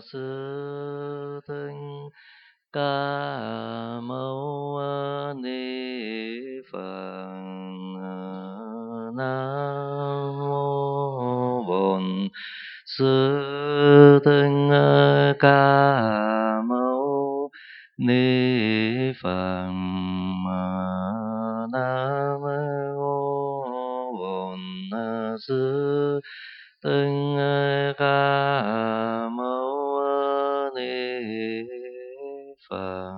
sư thích ca mâu ni phật. Nam mô Bổn Sư Thích Ca Mâu Ni Phật. Nam mô Bổn Sư Thích Ca Mâu Ni Phật.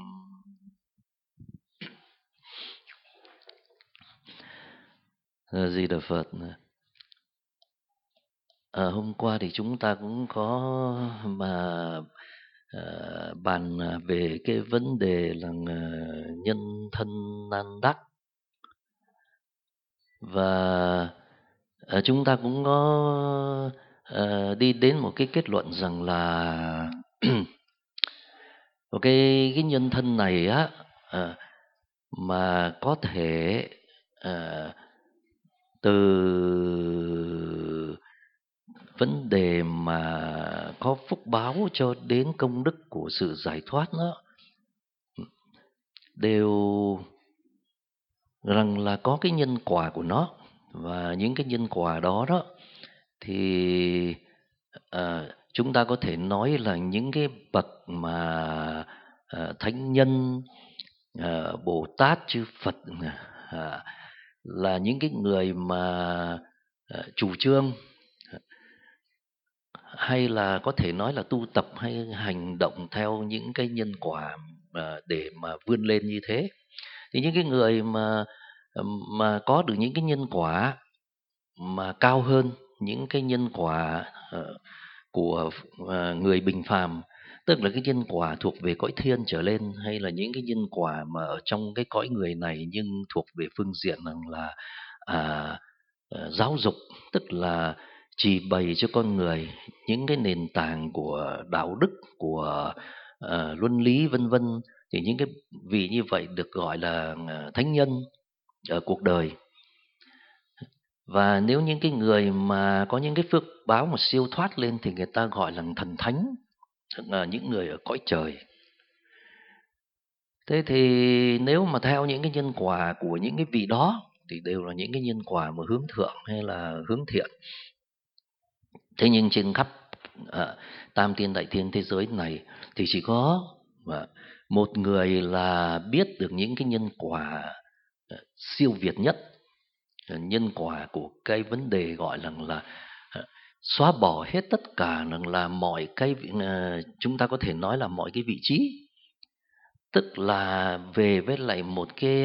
Di Đà Phật. Hôm qua thì chúng ta cũng có bàn về cái vấn đề là nhân thân nan đắc, và chúng ta cũng có đi đến một cái kết luận rằng là một cái nhân thân này á, mà có thể từ vấn đề mà có phúc báo cho đến công đức của sự giải thoát, nó đều rằng là có cái nhân quả của nó. Và những cái nhân quả đó thì chúng ta có thể nói là những cái bậc mà thánh nhân, Bồ Tát, chư Phật là những cái người mà chủ trương, hay là có thể nói là tu tập hay hành động theo những cái nhân quả để mà vươn lên như thế. Thì những cái người mà có được những cái nhân quả mà cao hơn những cái nhân quả của người bình phàm, tức là cái nhân quả thuộc về cõi thiên trở lên, hay là những cái nhân quả mà ở trong cái cõi người này nhưng thuộc về phương diện rằng là giáo dục, tức là chỉ bày cho con người những cái nền tảng của đạo đức, của luân lý vân vân. Thì những cái vị như vậy được gọi là thánh nhân ở cuộc đời. Và nếu những cái người mà có những cái phước báo mà siêu thoát lên thì người ta gọi là thần thánh, là những người ở cõi trời. Thế thì nếu mà theo những cái nhân quả của những cái vị đó thì đều là những cái nhân quả mà hướng thượng hay là hướng thiện. Thế nhưng trên khắp tam thiên đại thiên thế giới này thì chỉ có một người là biết được những cái nhân quả siêu việt nhất, nhân quả của cái vấn đề gọi là xóa bỏ hết tất cả là mọi cái chúng ta có thể nói là mọi cái vị trí, tức là về với lại một cái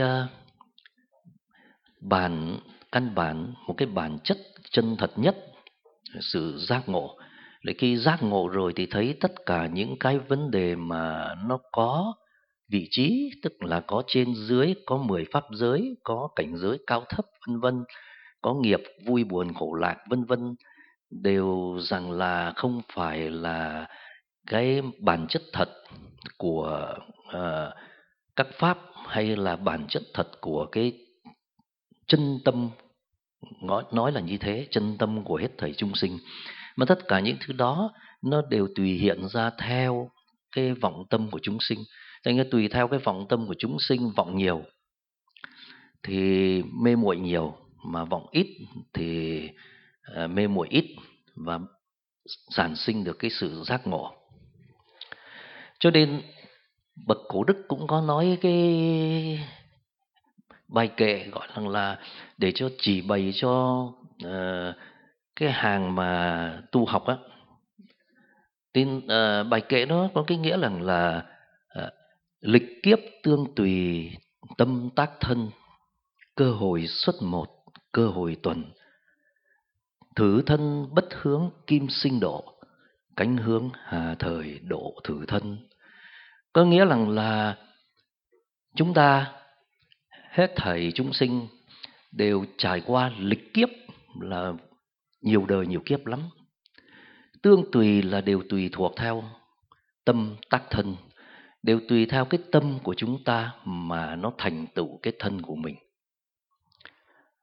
căn bản, một cái bản chất chân thật nhất, sự giác ngộ. Để khi giác ngộ rồi thì thấy tất cả những cái vấn đề mà nó có vị trí, tức là có trên dưới, có 10 pháp giới, có cảnh giới cao thấp vân vân, có nghiệp vui buồn khổ lạc vân vân, đều rằng là không phải là cái bản chất thật của các pháp, hay là bản chất thật của cái chân tâm, nói là như thế, chân tâm của hết thảy chúng sinh. Mà tất cả những thứ đó nó đều tùy hiện ra theo cái vọng tâm của chúng sinh. Cho nên tùy theo cái vọng tâm của chúng sinh, vọng nhiều thì mê muội nhiều, mà vọng ít thì mê muội ít, và sản sinh được cái sự giác ngộ. Cho nên bậc cổ đức cũng có nói cái bài kệ gọi là để cho chỉ bày cho cái hàng mà tu học á. Tin bài kệ đó có cái nghĩa là lịch kiếp tương tùy tâm tác thân, cơ hội xuất một, cơ hội tuần, thử thân bất hướng kim sinh độ, cánh hướng hà thời độ thử thân. Có nghĩa là chúng ta hết thảy chúng sinh đều trải qua lịch kiếp là nhiều đời nhiều kiếp lắm. Tương tùy là đều tùy thuộc theo tâm tác thân, đều tùy theo cái tâm của chúng ta mà nó thành tựu cái thân của mình.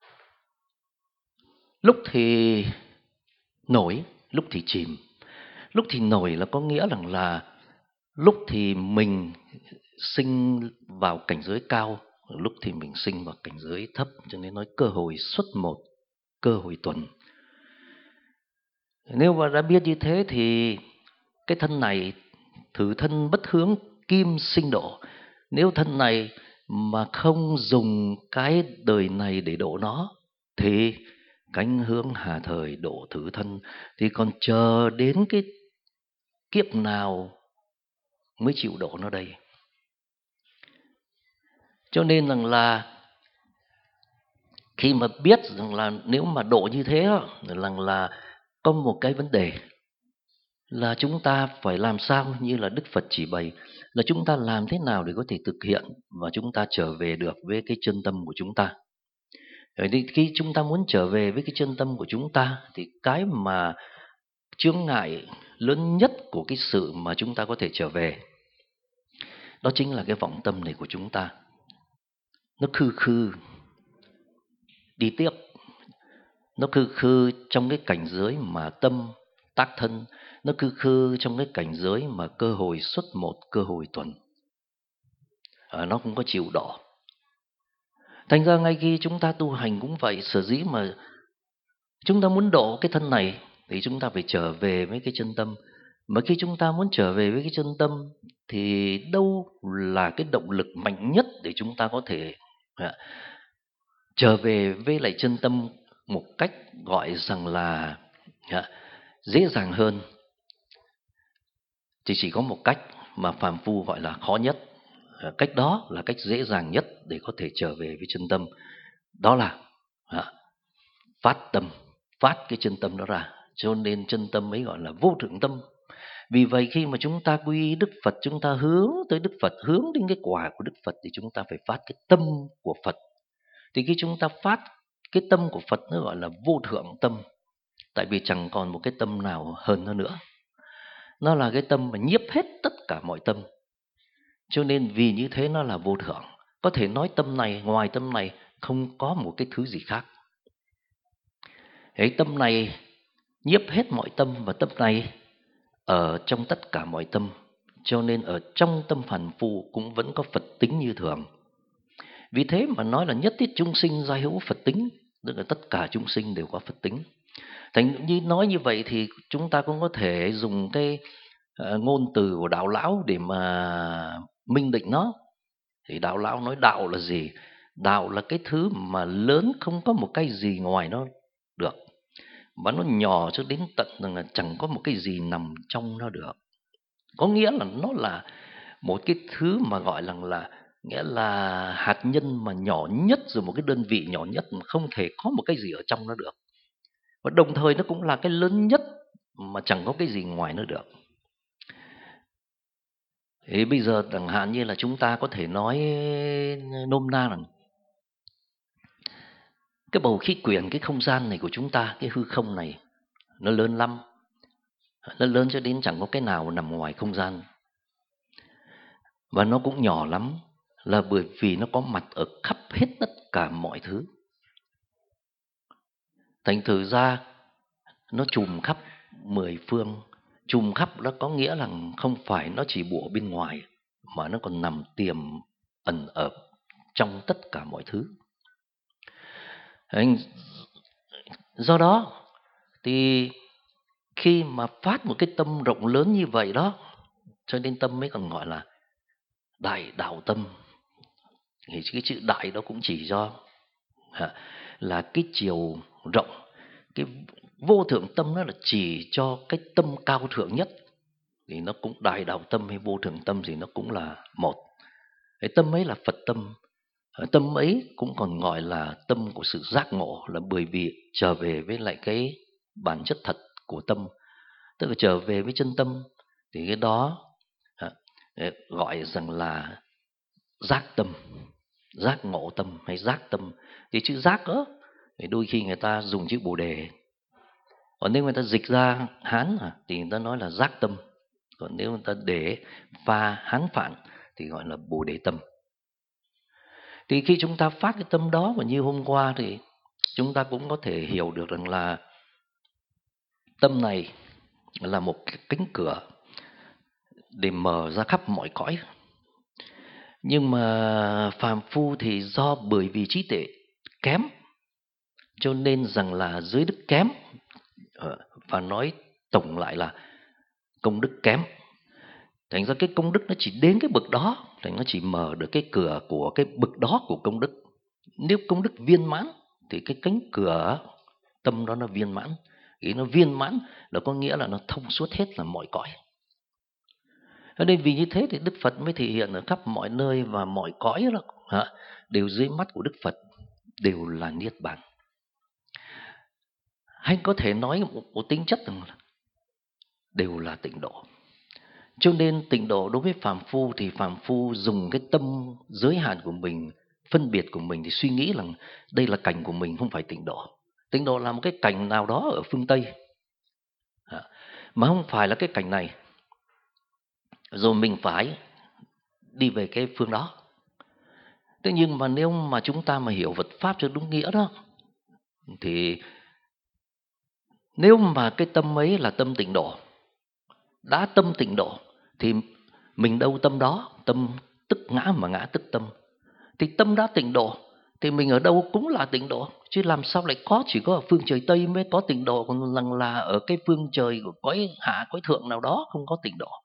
Lúc thì nổi, lúc thì chìm, Lúc thì nổi là có nghĩa rằng là lúc thì mình sinh vào cảnh giới cao, lúc thì mình sinh vào cảnh giới thấp, cho nên nói cơ hội xuất một, cơ hội tuần. Nếu mà đã biết như thế thì cái thân này thử thân bất hướng kim sinh độ. Nếu thân này mà không dùng cái đời này để độ nó thì cánh hướng hà thời độ thử thân, thì còn chờ đến cái kiếp nào mới chịu độ nó đây. Cho nên rằng là khi mà biết rằng là nếu mà độ như thế đó, là có một cái vấn đề là chúng ta phải làm sao, như là Đức Phật chỉ bày, là chúng ta làm thế nào để có thể thực hiện và chúng ta trở về được với cái chân tâm của chúng ta. Rồi thì khi chúng ta muốn trở về với cái chân tâm của chúng ta thì cái mà chướng ngại lớn nhất của cái sự mà chúng ta có thể trở về đó chính là cái vọng tâm này của chúng ta. Nó khư khư đi tiếp, nó khư khư trong cái cảnh giới mà tâm tác thân, nó khư khư trong cái cảnh giới mà cơ hội xuất một, cơ hội tuần, nó không có chịu đỏ. Thành ra ngay khi chúng ta tu hành cũng vậy, sở dĩ mà chúng ta muốn độ cái thân này thì chúng ta phải trở về với cái chân tâm. Mà khi chúng ta muốn trở về với cái chân tâm thì đâu là cái động lực mạnh nhất để chúng ta có thể trở về với lại chân tâm một cách gọi rằng là dễ dàng hơn, thì chỉ có một cách mà phàm phu gọi là khó nhất. Cách đó là cách dễ dàng nhất để có thể trở về với chân tâm, đó là phát tâm, phát cái chân tâm đó ra. Cho nên chân tâm ấy gọi là vô thượng tâm. Vì vậy khi mà chúng ta quy Đức Phật, chúng ta hướng tới Đức Phật, hướng đến cái quả của Đức Phật, thì chúng ta phải phát cái tâm của Phật. Thì khi chúng ta phát cái tâm của Phật, nó gọi là vô thượng tâm. Tại vì chẳng còn một cái tâm nào hơn nó nữa. Nó là cái tâm mà nhiếp hết tất cả mọi tâm. Cho nên vì như thế nó là vô thượng. Có thể nói tâm này, ngoài tâm này không có một cái thứ gì khác. Cái tâm này nhiếp hết mọi tâm, và tâm này ở trong tất cả mọi tâm. Cho nên ở trong tâm phàm phu cũng vẫn có Phật tính như thường. Vì thế mà nói là nhất thiết chúng sinh giai hữu Phật tính, tức là tất cả chúng sinh đều có Phật tính. Thành như nói như vậy thì chúng ta cũng có thể dùng cái ngôn từ của đạo lão để mà minh định nó. Thì đạo lão nói đạo là gì? Đạo là cái thứ mà lớn, không có một cái gì ngoài nó được, mà nó nhỏ cho đến tận là chẳng có một cái gì nằm trong nó được. Có nghĩa là nó là một cái thứ mà gọi là nghĩa là hạt nhân mà nhỏ nhất, rồi một cái đơn vị nhỏ nhất mà không thể có một cái gì ở trong nó được. Và đồng thời nó cũng là cái lớn nhất mà chẳng có cái gì ngoài nó được. Thì bây giờ chẳng hạn như là chúng ta có thể nói nôm na rằng cái bầu khí quyển, cái không gian này của chúng ta, cái hư không này, nó lớn lắm. Nó lớn cho đến chẳng có cái nào nằm ngoài không gian. Và nó cũng nhỏ lắm, là bởi vì nó có mặt ở khắp hết tất cả mọi thứ. Thành thử ra nó trùm khắp 10 phương. Trùm khắp đó có nghĩa là không phải nó chỉ bủa bên ngoài, mà nó còn nằm tiềm ẩn ở trong tất cả mọi thứ. Do đó thì khi mà phát một cái tâm rộng lớn như vậy đó, cho nên tâm mới còn gọi là đại đạo tâm. Thì cái chữ đại đó cũng chỉ cho là cái chiều rộng. Cái vô thượng tâm nó là chỉ cho cái tâm cao thượng nhất, thì nó cũng đại đạo tâm hay vô thượng tâm thì nó cũng là một. Cái tâm ấy là Phật tâm. Tâm ấy cũng còn gọi là tâm của sự giác ngộ, là bởi vì trở về với lại cái bản chất thật của tâm, tức là trở về với chân tâm. Thì cái đó gọi rằng là giác tâm, giác ngộ tâm hay giác tâm. Thì chữ giác đó thì đôi khi người ta dùng chữ Bồ Đề, còn nếu người ta dịch ra Hán thì người ta nói là giác tâm, còn nếu người ta để pha Hán phạn thì gọi là Bồ Đề tâm. Thì khi chúng ta phát cái tâm đó, và như hôm qua thì chúng ta cũng có thể hiểu được rằng là tâm này là một cái cánh cửa để mở ra khắp mọi cõi. Nhưng mà phàm phu thì bởi vì trí tuệ kém, cho nên rằng là giới đức kém, và nói tổng lại là công đức kém. Thành ra cái công đức nó chỉ đến cái bậc đó, thành nó chỉ mở được cái cửa của cái bậc đó của công đức. Nếu công đức viên mãn thì cái cánh cửa tâm đó nó viên mãn. Ý nó viên mãn là có nghĩa là nó thông suốt hết là mọi cõi. Cho nên vì như thế thì Đức Phật mới thể hiện ở khắp mọi nơi và mọi cõi đó, đều dưới mắt của Đức Phật đều là niết bàn. Hay có thể nói một tính chất rằng đều là tịnh độ. Cho nên tịnh độ đối với phàm phu thì phàm phu dùng cái tâm giới hạn của mình, phân biệt của mình thì suy nghĩ rằng đây là cảnh của mình, không phải tịnh độ. Tịnh độ là một cái cảnh nào đó ở phương Tây, mà không phải là cái cảnh này. Rồi mình phải đi về cái phương đó. Thế nhưng mà nếu mà chúng ta mà hiểu Phật Pháp cho đúng nghĩa đó, thì nếu mà cái tâm ấy là tâm tịnh độ, đã tâm tịnh độ thì mình đâu tâm đó, tâm tức ngã mà ngã tức tâm. Thì tâm đã tịnh độ thì mình ở đâu cũng là tịnh độ, chứ làm sao lại chỉ có ở phương trời Tây mới có tịnh độ, còn rằng là ở cái phương trời của cõi hạ cõi thượng nào đó không có tịnh độ.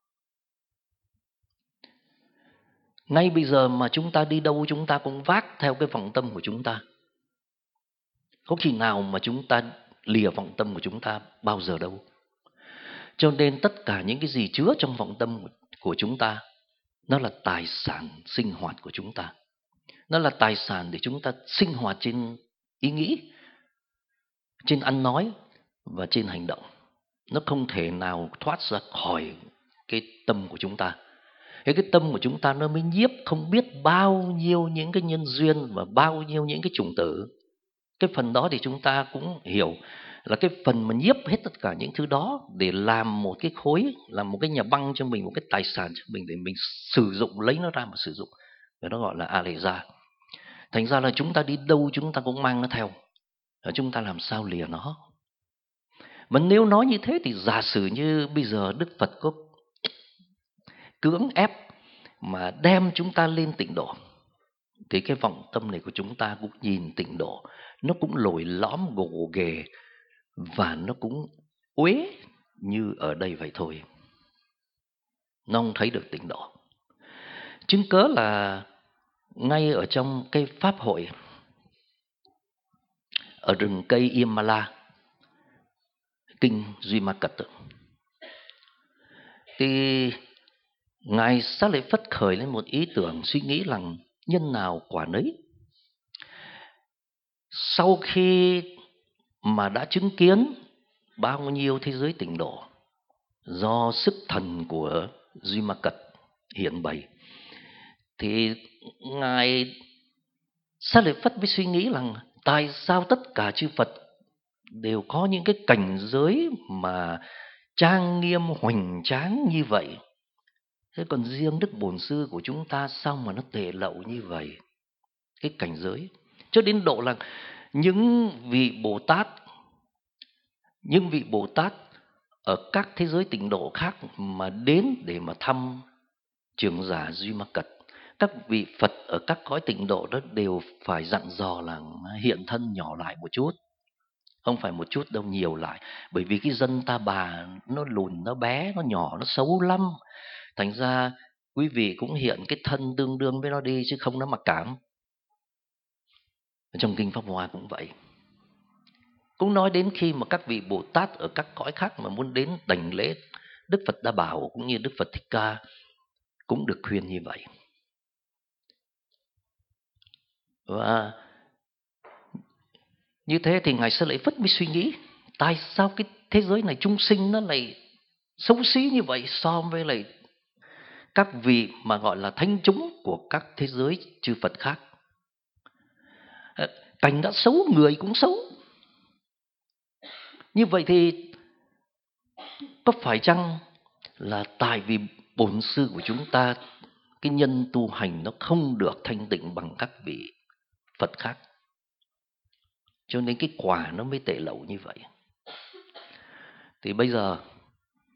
Ngay bây giờ mà chúng ta đi đâu chúng ta cũng vác theo cái vọng tâm của chúng ta. Có khi nào mà chúng ta lìa vọng tâm của chúng ta bao giờ đâu. Cho nên tất cả những cái gì chứa trong vọng tâm của chúng ta, nó là tài sản sinh hoạt của chúng ta. Nó là tài sản để chúng ta sinh hoạt trên ý nghĩ, trên ăn nói và trên hành động. Nó không thể nào thoát ra khỏi cái tâm của chúng ta. Cái tâm của chúng ta nó mới nhiếp không biết bao nhiêu những cái nhân duyên và bao nhiêu những cái chủng tử. Cái phần đó thì chúng ta cũng hiểu là cái phần mà nhiếp hết tất cả những thứ đó để làm một cái khối, làm một cái nhà băng cho mình, một cái tài sản cho mình để mình sử dụng, lấy nó ra mà sử dụng. Và nó gọi là a lệ gia. Thành ra là chúng ta đi đâu chúng ta cũng mang nó theo. Và chúng ta làm sao lìa nó. Mà nếu nói như thế thì giả sử như bây giờ Đức Phật có cưỡng ép mà đem chúng ta lên tịnh độ, thì cái vọng tâm này của chúng ta cũng nhìn tịnh độ, nó cũng lồi lõm gồ ghề và nó cũng uế như ở đây vậy thôi. Nó không thấy được tịnh độ. Chứng cớ là ngay ở trong cái pháp hội ở rừng cây Yamala, kinh Duy Ma Cật, thì Ngài Xá Lợi Phất khởi lên một ý tưởng suy nghĩ rằng nhân nào quả nấy. Sau khi mà đã chứng kiến bao nhiêu thế giới tịnh độ do sức thần của Duy Ma Cật hiện bày, thì Ngài Xá Lợi Phất mới suy nghĩ rằng tại sao tất cả chư Phật đều có những cái cảnh giới mà trang nghiêm hoành tráng như vậy, thế còn riêng Đức Bổn Sư của chúng ta sao mà nó tệ lậu như vậy? Cái cảnh giới cho đến độ là những vị Bồ Tát ở các thế giới tịnh độ khác mà đến để mà thăm trưởng giả Duy Ma Cật, các vị Phật ở các cõi tịnh độ đó đều phải dặn dò là hiện thân nhỏ lại một chút. Không phải một chút đâu, nhiều lại. Bởi vì cái dân ta bà nó lùn, nó bé, nó nhỏ, nó xấu lắm. Thành ra quý vị cũng hiện cái thân tương đương với nó đi, chứ không nó mặc cảm. Trong kinh Pháp Hoa cũng vậy. Cũng nói đến khi mà các vị Bồ Tát ở các cõi khác mà muốn đến đảnh lễ Đức Phật Đa Bảo cũng như Đức Phật Thích Ca cũng được khuyên như vậy. Và như thế thì Ngài Xá Lợi Phất mới suy nghĩ, tại sao cái thế giới này chúng sinh nó lại xấu xí như vậy so với lại các vị mà gọi là thánh chúng của các thế giới chư Phật khác. Cảnh đã xấu, người cũng xấu. Như vậy thì có phải chăng là tại vì bổn sư của chúng ta, cái nhân tu hành nó không được thanh tịnh bằng các vị Phật khác, cho nên cái quả nó mới tệ lậu như vậy? Thì bây giờ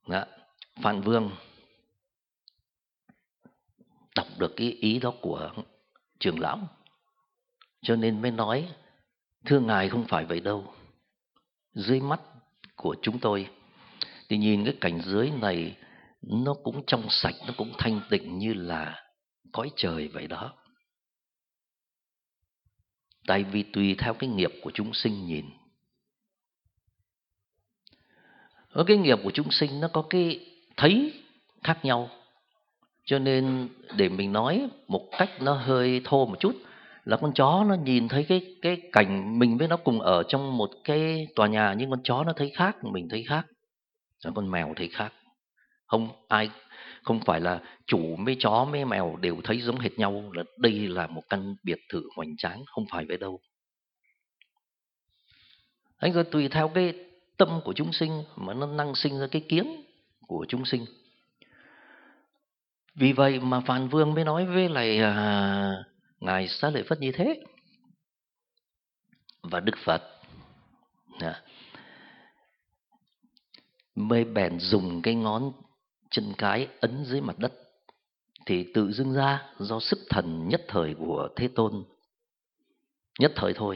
Đó. Phan Vương đọc được cái ý đó của trưởng lão, cho nên mới nói: thưa ngài, không phải vậy đâu. Dưới mắt của chúng tôi thì nhìn cái cảnh giới này nó cũng trong sạch, nó cũng thanh tịnh như là cõi trời vậy đó. Tại vì tùy theo cái nghiệp của chúng sinh nhìn. Ở cái nghiệp của chúng sinh nó có cái thấy khác nhau. Cho nên để mình nói một cách nó hơi thô một chút, là con chó nó nhìn thấy cái cảnh mình với nó cùng ở trong một cái tòa nhà, nhưng con chó nó thấy khác, mình thấy khác, rồi con mèo thấy khác. Không phải là chủ mấy chó mấy mèo đều thấy giống hệt nhau, là đây là một căn biệt thự hoành tráng, không phải vậy đâu. Anh rồi tùy theo cái tâm của chúng sinh mà nó năng sinh ra cái kiến của chúng sinh. Vì vậy mà Phàn Vương mới nói với lại ngài Xá Lợi Phất như thế. Và Đức Phật mới bèn dùng cái ngón chân cái ấn dưới mặt đất, thì tự dưng ra do sức thần nhất thời của Thế Tôn, nhất thời thôi,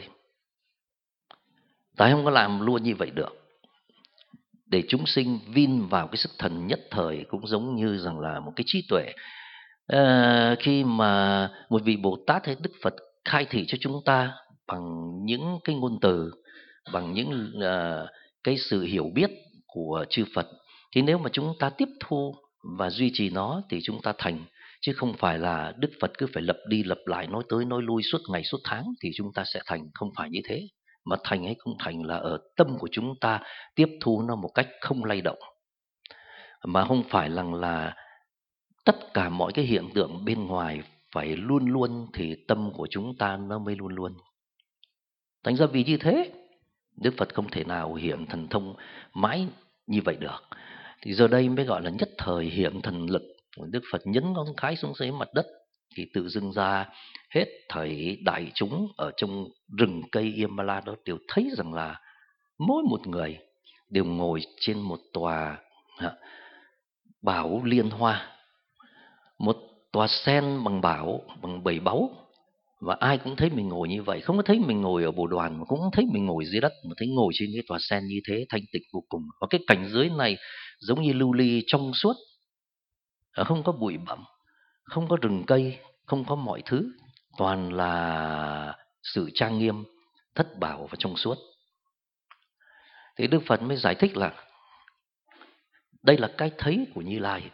tại không có làm luôn như vậy được. Để chúng sinh vin vào cái sức thần nhất thời cũng giống như rằng là một cái trí tuệ. Khi mà một vị Bồ Tát hay Đức Phật khai thị cho chúng ta bằng những cái ngôn từ, bằng những cái sự hiểu biết của chư Phật, thì nếu mà chúng ta tiếp thu và duy trì nó thì chúng ta thành. Chứ không phải là Đức Phật cứ phải lặp đi lặp lại, nói tới nói lui suốt ngày suốt tháng thì chúng ta sẽ thành. Không phải như thế. Mà thành hay không thành là ở tâm của chúng ta tiếp thu nó một cách không lay động. Mà không phải là tất cả mọi cái hiện tượng bên ngoài phải luôn luôn thì tâm của chúng ta nó mới luôn luôn. Thành ra vì như thế, Đức Phật không thể nào hiện thần thông mãi như vậy được. Thì giờ đây mới gọi là nhất thời hiện thần lực. Đức Phật nhấn ngón cái xuống dưới mặt đất thì tự dưng ra hết thảy đại chúng ở trong rừng cây Yamala đó đều thấy rằng là mỗi một người đều ngồi trên một tòa bảo liên hoa, một tòa sen bằng bảo, bằng bảy báu. Và ai cũng thấy mình ngồi như vậy, không có thấy mình ngồi ở bồ đoàn, mà cũng không thấy mình ngồi dưới đất, mà thấy ngồi trên cái tòa sen như thế, thanh tịnh vô cùng. Và cái cảnh giới này giống như lưu ly trong suốt, không có bụi bặm, không có rừng cây, không có mọi thứ, toàn là sự trang nghiêm, thất bảo và trong suốt. Thì Đức Phật mới giải thích là đây là cái thấy của Như Lai,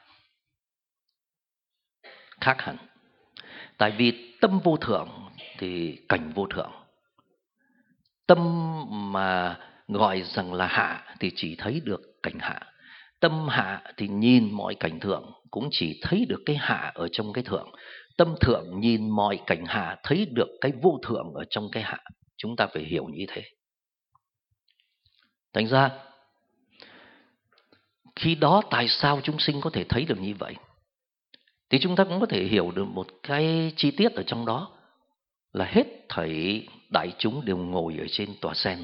khác hẳn. Tại vì tâm vô thượng thì cảnh vô thượng. Tâm mà gọi rằng là hạ thì chỉ thấy được cảnh hạ. Tâm hạ thì nhìn mọi cảnh thượng cũng chỉ thấy được cái hạ ở trong cái thượng. Tâm thượng nhìn mọi cảnh hạ thấy được cái vô thượng ở trong cái hạ. Chúng ta phải hiểu như thế. Thành ra khi đó tại sao chúng sinh có thể thấy được như vậy? Thì chúng ta cũng có thể hiểu được một cái chi tiết ở trong đó, là hết thảy đại chúng đều ngồi ở trên tòa sen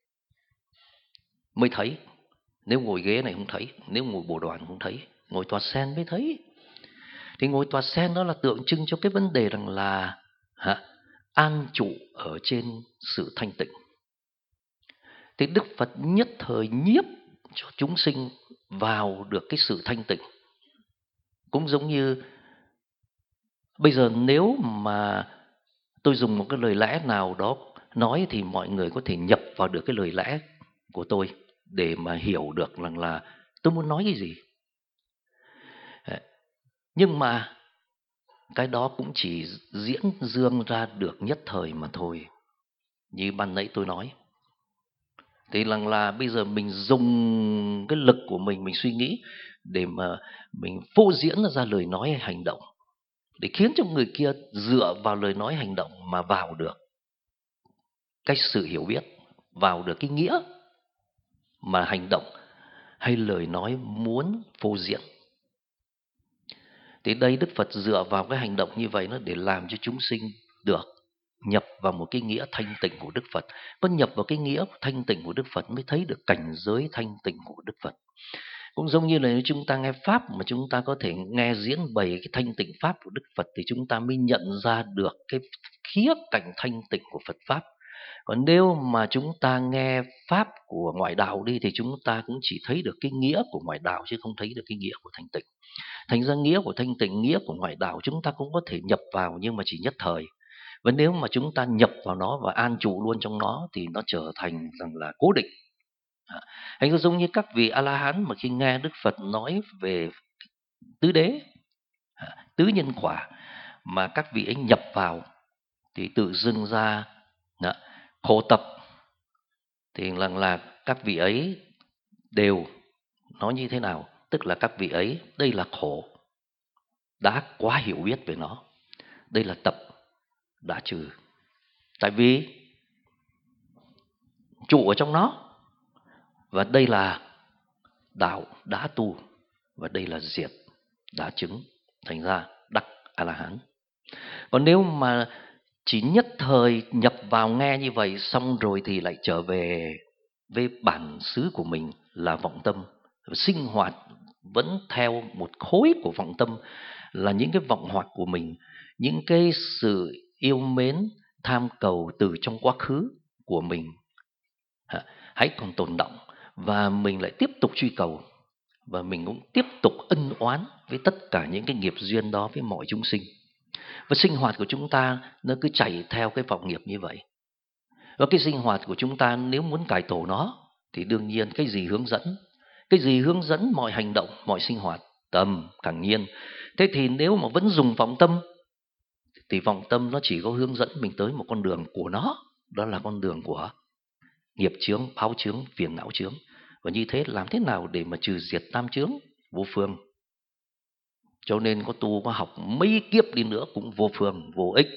mới thấy. Nếu ngồi ghế này không thấy, nếu ngồi bồ đoàn không thấy, ngồi tòa sen mới thấy. Thì ngồi tòa sen đó là tượng trưng cho cái vấn đề rằng là an trụ ở trên sự thanh tịnh. Thì Đức Phật nhất thời nhiếp cho chúng sinh vào được cái sự thanh tịnh. Cũng giống như bây giờ nếu mà tôi dùng một cái lời lẽ nào đó nói thì mọi người có thể nhập vào được cái lời lẽ của tôi để mà hiểu được rằng là tôi muốn nói cái gì. Nhưng mà cái đó cũng chỉ diễn dương ra được nhất thời mà thôi. Như ban nãy tôi nói, thì là bây giờ mình dùng cái lực của mình suy nghĩ để mà mình phô diễn ra lời nói hay hành động, để khiến cho người kia dựa vào lời nói hành động mà vào được cái sự hiểu biết, vào được cái nghĩa mà hành động hay lời nói muốn phô diễn. Thì đây Đức Phật dựa vào cái hành động như vậy nó để làm cho chúng sinh được nhập vào một cái nghĩa thanh tịnh của Đức Phật. Có nhập vào cái nghĩa thanh tịnh của Đức Phật mới thấy được cảnh giới thanh tịnh của Đức Phật. Cũng giống như là nếu chúng ta nghe Pháp mà chúng ta có thể nghe diễn bày cái thanh tịnh Pháp của Đức Phật thì chúng ta mới nhận ra được cái khía cạnh thanh tịnh của Phật Pháp. Còn nếu mà chúng ta nghe Pháp của ngoại đạo đi thì chúng ta cũng chỉ thấy được cái nghĩa của ngoại đạo chứ không thấy được cái nghĩa của thanh tịnh. Thành ra nghĩa của thanh tịnh, nghĩa của ngoại đạo chúng ta cũng có thể nhập vào nhưng mà chỉ nhất thời. Và nếu mà chúng ta nhập vào nó và an trụ luôn trong nó thì nó trở thành rằng là cố định. Thành ra giống như các vị A-la-hán mà khi nghe Đức Phật nói về tứ đế, tứ nhân quả mà các vị ấy nhập vào thì tự dưng ra khổ tập, thì là các vị ấy đều nói như thế nào? Tức là các vị ấy đây là khổ, đã quá hiểu biết về nó. Đây là tập, đã trừ. Tại vì trụ ở trong nó. Và đây là đạo, đã tu. Và đây là diệt, đã chứng. Thành ra đắc A-la-hán. Còn nếu mà chỉ nhất thời nhập vào nghe như vậy xong rồi thì lại trở về với bản xứ của mình là vọng tâm, sinh hoạt vẫn theo một khối của vọng tâm, là những cái vọng hoạt của mình, những cái sự yêu mến tham cầu từ trong quá khứ của mình hãy còn tồn đọng, và mình lại tiếp tục truy cầu, và mình cũng tiếp tục ân oán với tất cả những cái nghiệp duyên đó với mọi chúng sinh. Và sinh hoạt của chúng ta nó cứ chạy theo cái vọng nghiệp như vậy. Và cái sinh hoạt của chúng ta nếu muốn cải tổ nó thì đương nhiên cái gì hướng dẫn? Cái gì hướng dẫn mọi hành động, mọi sinh hoạt? Tâm, càng nhiên. Thế thì nếu mà vẫn dùng vọng tâm thì vọng tâm nó chỉ có hướng dẫn mình tới một con đường của nó. Đó là con đường của nghiệp chướng, báo chướng, phiền não chướng. Và như thế làm thế nào để mà trừ diệt tam chướng? Vô phương. Cho nên có tu có học mấy kiếp đi nữa cũng vô phương, vô ích.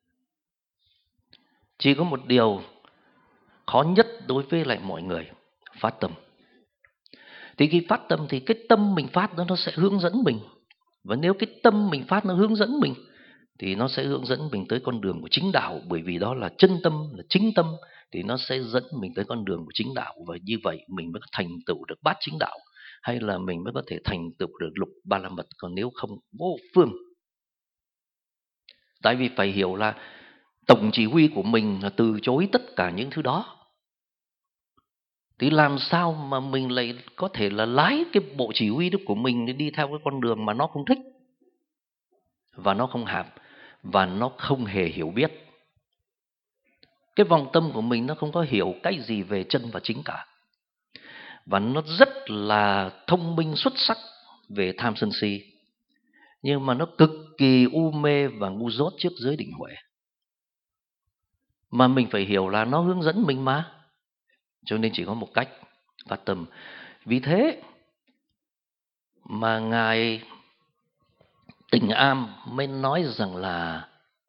Chỉ có một điều khó nhất đối với lại mọi người: phát tâm. Thì khi phát tâm thì cái tâm mình phát đó nó sẽ hướng dẫn mình. Và nếu cái tâm mình phát nó hướng dẫn mình thì nó sẽ hướng dẫn mình tới con đường của chính đạo. Bởi vì đó là chân tâm, là chính tâm, thì nó sẽ dẫn mình tới con đường của chính đạo. Và như vậy mình mới có thành tựu được bát chính đạo, hay là mình mới có thể thành tựu được lục ba la mật. Còn nếu không, vô phương. Tại vì phải hiểu là tổng chỉ huy của mình là từ chối tất cả những thứ đó. Thì làm sao mà mình lại có thể là lái cái bộ chỉ huy đó của mình đi theo cái con đường mà nó không thích, và nó không hợp, và nó không hề hiểu biết. Cái vọng tâm của mình nó không có hiểu cái gì về chân và chính cả. Và nó rất là thông minh xuất sắc về tham sân si, nhưng mà nó cực kỳ u mê và ngu dốt trước giới định huệ. Mà mình phải hiểu là nó hướng dẫn mình mà. Cho nên chỉ có một cách: phát tâm. Vì thế mà Ngài Tịnh Am mới nói rằng là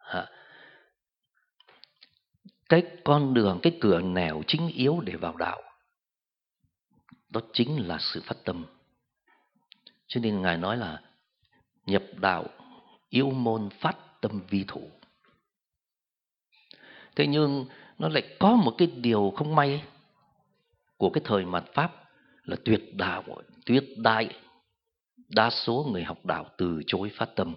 cái con đường, cái cửa nẻo chính yếu để vào đạo đó chính là sự phát tâm. Cho nên Ngài nói là nhập đạo yêu môn phát tâm vi thủ. Thế nhưng nó lại có một cái điều không may của cái thời mạt Pháp là tuyệt đại đa số người học đạo từ chối phát tâm.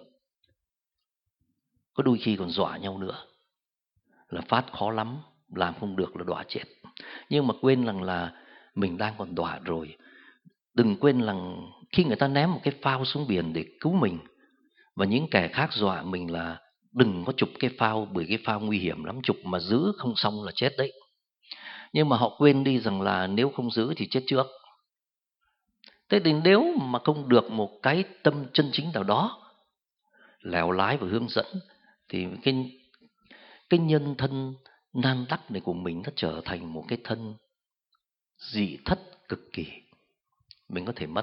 Có đôi khi còn dọa nhau nữa là phát khó lắm, làm không được là đọa chết. Nhưng mà quên rằng là mình đang còn đọa rồi. Đừng quên rằng khi người ta ném một cái phao xuống biển để cứu mình, và những kẻ khác dọa mình là đừng có chụp cái phao, bởi cái phao nguy hiểm lắm, chụp mà giữ không xong là chết đấy. Nhưng mà họ quên đi rằng là nếu không giữ thì chết trước. Thế thì nếu mà không được một cái tâm chân chính nào đó lèo lái và hướng dẫn thì cái nhân thân nan đắc này của mình nó trở thành một cái thân dị thất cực kỳ, mình có thể mất.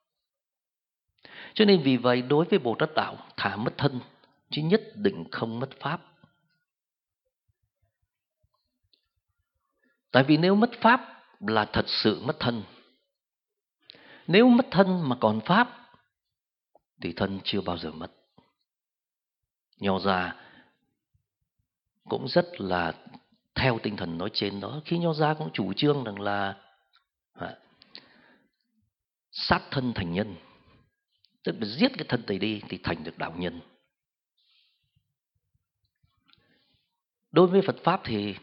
Cho nên vì vậy đối với Bồ Tát đạo, thà mất thân chứ nhất định không mất pháp. Tại vì nếu mất pháp là thật sự mất thân. Nếu mất thân mà còn pháp thì thân chưa bao giờ mất. Nho gia cũng rất là theo tinh thần nói trên đó. Khi Nho gia cũng chủ trương rằng là sát thân thành nhân, tức là giết cái thân này đi thì thành được đạo nhân. Đối với Phật Pháp thì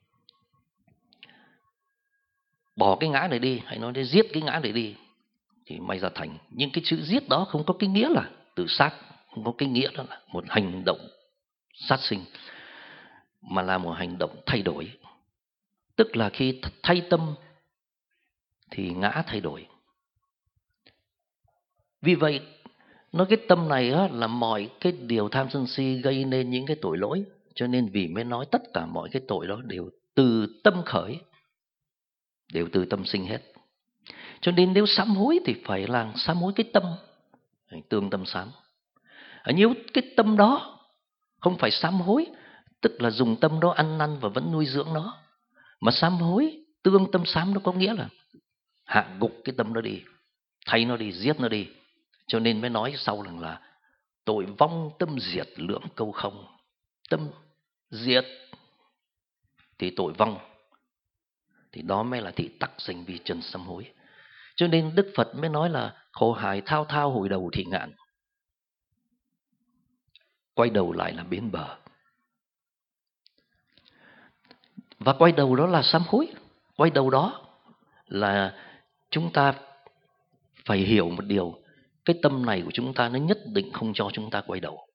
bỏ cái ngã này đi, hay nói đến giết cái ngã này đi thì may ra thành. Nhưng cái chữ giết đó không có cái nghĩa là tự sát, không có cái nghĩa đó là một hành động sát sinh, mà là một hành động thay đổi. Tức là khi thay tâm thì ngã thay đổi. Vì vậy nói cái tâm này á, là mọi cái điều tham sân si gây nên những cái tội lỗi. Cho nên vì mới nói tất cả mọi cái tội đó đều từ tâm khởi, đều từ tâm sinh hết. Cho nên nếu sám hối thì phải là sám hối cái tâm, tương tâm sám. Nếu cái tâm đó không phải sám hối, tức là dùng tâm đó ăn năn và vẫn nuôi dưỡng nó, mà sám hối tương tâm sám nó có nghĩa là hạ gục cái tâm đó đi, thay nó đi, giết nó đi. Cho nên mới nói sau rằng là tội vong tâm diệt lưỡng câu không. Tâm diệt thì tội vong, thì đó mới là thị tắc danh vi chân sám hối. Cho nên Đức Phật mới nói là khổ hải thao thao hồi đầu thị ngạn, quay đầu lại là bến bờ. Và quay đầu đó là sám hối. Quay đầu đó là chúng ta phải hiểu một điều, cái tâm này của chúng ta nó nhất định không cho chúng ta quay đầu.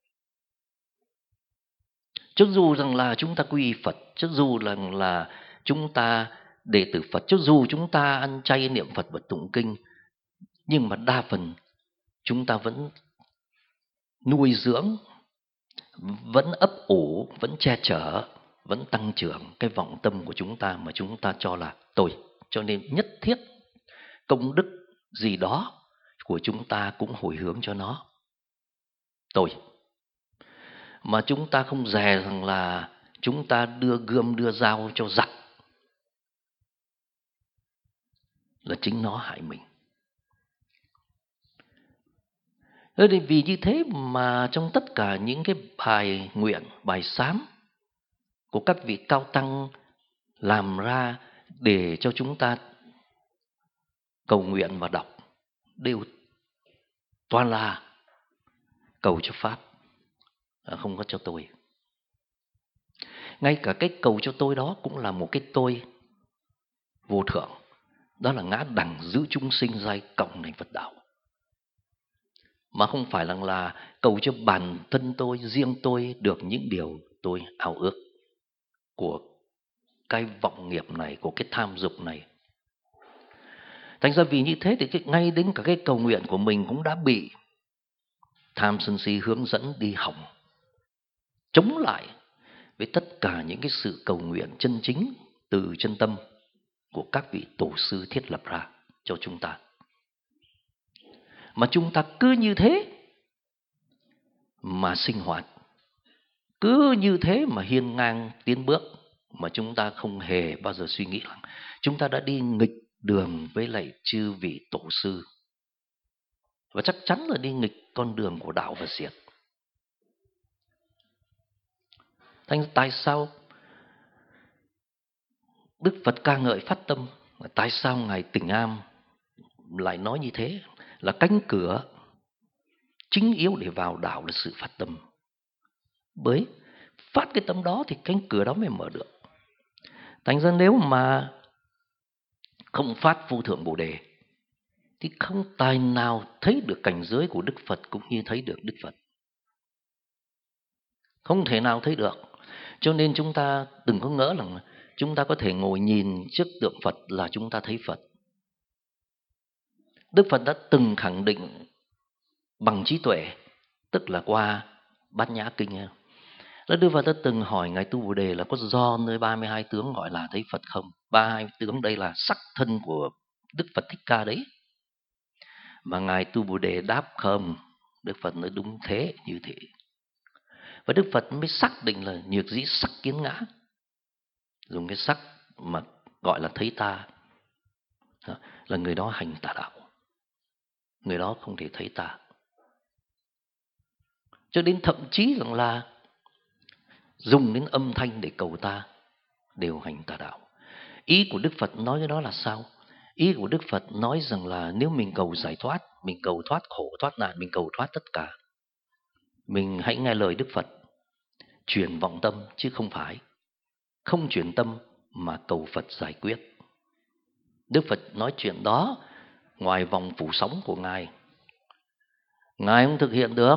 Cho dù rằng là chúng ta quy Phật, cho dù rằng là chúng ta đệ tử Phật, cho dù chúng ta ăn chay niệm Phật và tụng kinh, nhưng mà đa phần chúng ta vẫn nuôi dưỡng, vẫn ấp ủ, vẫn che chở, vẫn tăng trưởng cái vọng tâm của chúng ta mà chúng ta cho là tôi. Cho nên nhất thiết công đức gì đó của chúng ta cũng hồi hướng cho nó tôi. Mà chúng ta không dè rằng là chúng ta đưa gươm đưa dao cho giặc, là chính nó hại mình. Thế thì vì như thế mà trong tất cả những cái bài nguyện, bài sám của các vị cao tăng làm ra để cho chúng ta cầu nguyện và đọc đều toàn là cầu cho Pháp, không có cho tôi. Ngay cả cái cầu cho tôi đó cũng là một cái tôi vô thượng, đó là ngã đẳng giữ chúng sinh giai cộng thành Phật đạo. Mà không phải là cầu cho bản thân tôi, riêng tôi được những điều tôi ao ước của cái vọng nghiệp này, của cái tham dục này. Thành ra vì như thế thì ngay đến cả cái cầu nguyện của mình cũng đã bị tham sân si hướng dẫn đi hỏng, chống lại với tất cả những cái sự cầu nguyện chân chính từ chân tâm của các vị tổ sư thiết lập ra cho chúng ta. Mà chúng ta cứ như thế mà sinh hoạt, cứ như thế mà hiên ngang tiến bước, mà chúng ta không hề bao giờ suy nghĩ rằng chúng ta đã đi nghịch đường với lại chư vị tổ sư, và chắc chắn là đi nghịch con đường của đạo và diệt. Thành tại sao Đức Phật ca ngợi phát tâm? Tại sao Ngài Tịnh Am lại nói như thế? Là cánh cửa chính yếu để vào đạo là sự phát tâm. Bởi phát cái tâm đó thì cánh cửa đó mới mở được. Thành ra nếu mà không phát vô thượng Bồ Đề thì không tài nào thấy được cảnh giới của Đức Phật cũng như thấy được Đức Phật. Không thể nào thấy được. Cho nên chúng ta đừng có ngỡ rằng chúng ta có thể ngồi nhìn trước tượng Phật là chúng ta thấy Phật. Đức Phật đã từng khẳng định bằng trí tuệ, tức là qua Bát Nhã Kinh. Đức Phật đã từng hỏi Ngài Tu Bồ Đề là có do nơi 32 tướng gọi là thấy Phật không? 32 tướng đây là sắc thân của Đức Phật Thích Ca đấy. Mà Ngài Tu Bồ Đề đáp không. Đức Phật nói đúng thế, như thế. Và Đức Phật mới xác định là nhược dĩ sắc kiến ngã. Dùng cái sắc mà gọi là thấy ta, là người đó hành tà đạo. Người đó không thể thấy ta. Cho đến thậm chí rằng là dùng đến âm thanh để cầu ta đều hành tà đạo. Ý của Đức Phật nói cái đó là sao? Ý của Đức Phật nói rằng là nếu mình cầu giải thoát, mình cầu thoát khổ, thoát nạn, mình cầu thoát tất cả, mình hãy nghe lời Đức Phật, chuyển vọng tâm, chứ không phải không chuyển tâm mà cầu Phật giải quyết. Đức Phật nói chuyện đó ngoài vòng phủ sóng của Ngài không thực hiện được.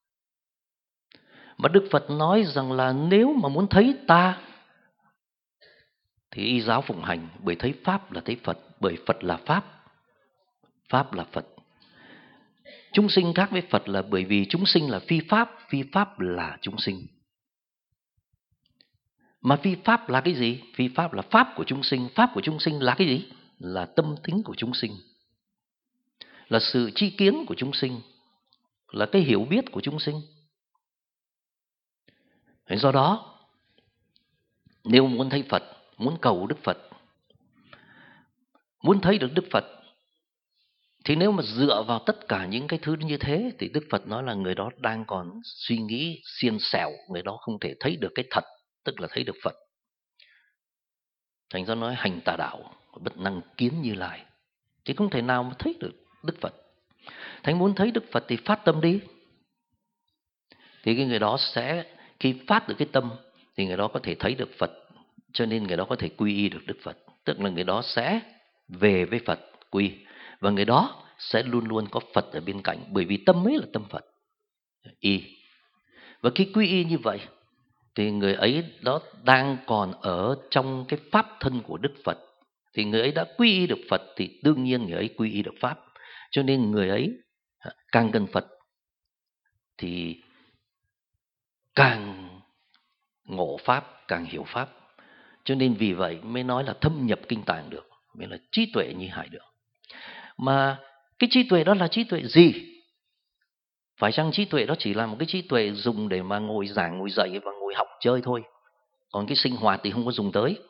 Mà Đức Phật nói rằng là nếu mà muốn thấy ta thì y giáo phụng hành, bởi thấy Pháp là thấy Phật, bởi Phật là Pháp, Pháp là Phật. Chúng sinh khác với Phật là bởi vì chúng sinh là phi Pháp là chúng sinh. Mà phi Pháp là cái gì? Phi Pháp là Pháp của chúng sinh. Pháp của chúng sinh là cái gì? Là tâm tính của chúng sinh, là sự tri kiến của chúng sinh, là cái hiểu biết của chúng sinh. Do đó, nếu muốn thấy Phật, muốn cầu Đức Phật, muốn thấy được Đức Phật, thì nếu mà dựa vào tất cả những cái thứ như thế thì Đức Phật nói là người đó đang còn suy nghĩ xiên xẻo, người đó không thể thấy được cái thật, tức là thấy được Phật. Thành ra nói hành tà đạo, bất năng kiến Như Lai, chứ không thể nào mà thấy được Đức Phật. Thành muốn thấy Đức Phật thì phát tâm đi. Thì cái người đó sẽ, khi phát được cái tâm thì người đó có thể thấy được Phật, cho nên người đó có thể quy y được Đức Phật. Tức là người đó sẽ về với Phật quy, và người đó sẽ luôn luôn có Phật ở bên cạnh, bởi vì tâm ấy là tâm Phật y. Và khi quy y như vậy thì người ấy đó đang còn ở trong cái pháp thân của Đức Phật, thì người ấy đã quy y được Phật thì đương nhiên người ấy quy y được Pháp. Cho nên người ấy càng gần Phật thì càng ngộ Pháp, càng hiểu Pháp. Cho nên vì vậy mới nói là thâm nhập kinh tạng được, mới là trí tuệ như hải được. Mà cái trí tuệ đó là trí tuệ gì? Phải chăng trí tuệ đó chỉ là một cái trí tuệ dùng để mà ngồi giảng, ngồi dạy và ngồi học chơi thôi, còn cái sinh hoạt thì không có dùng tới?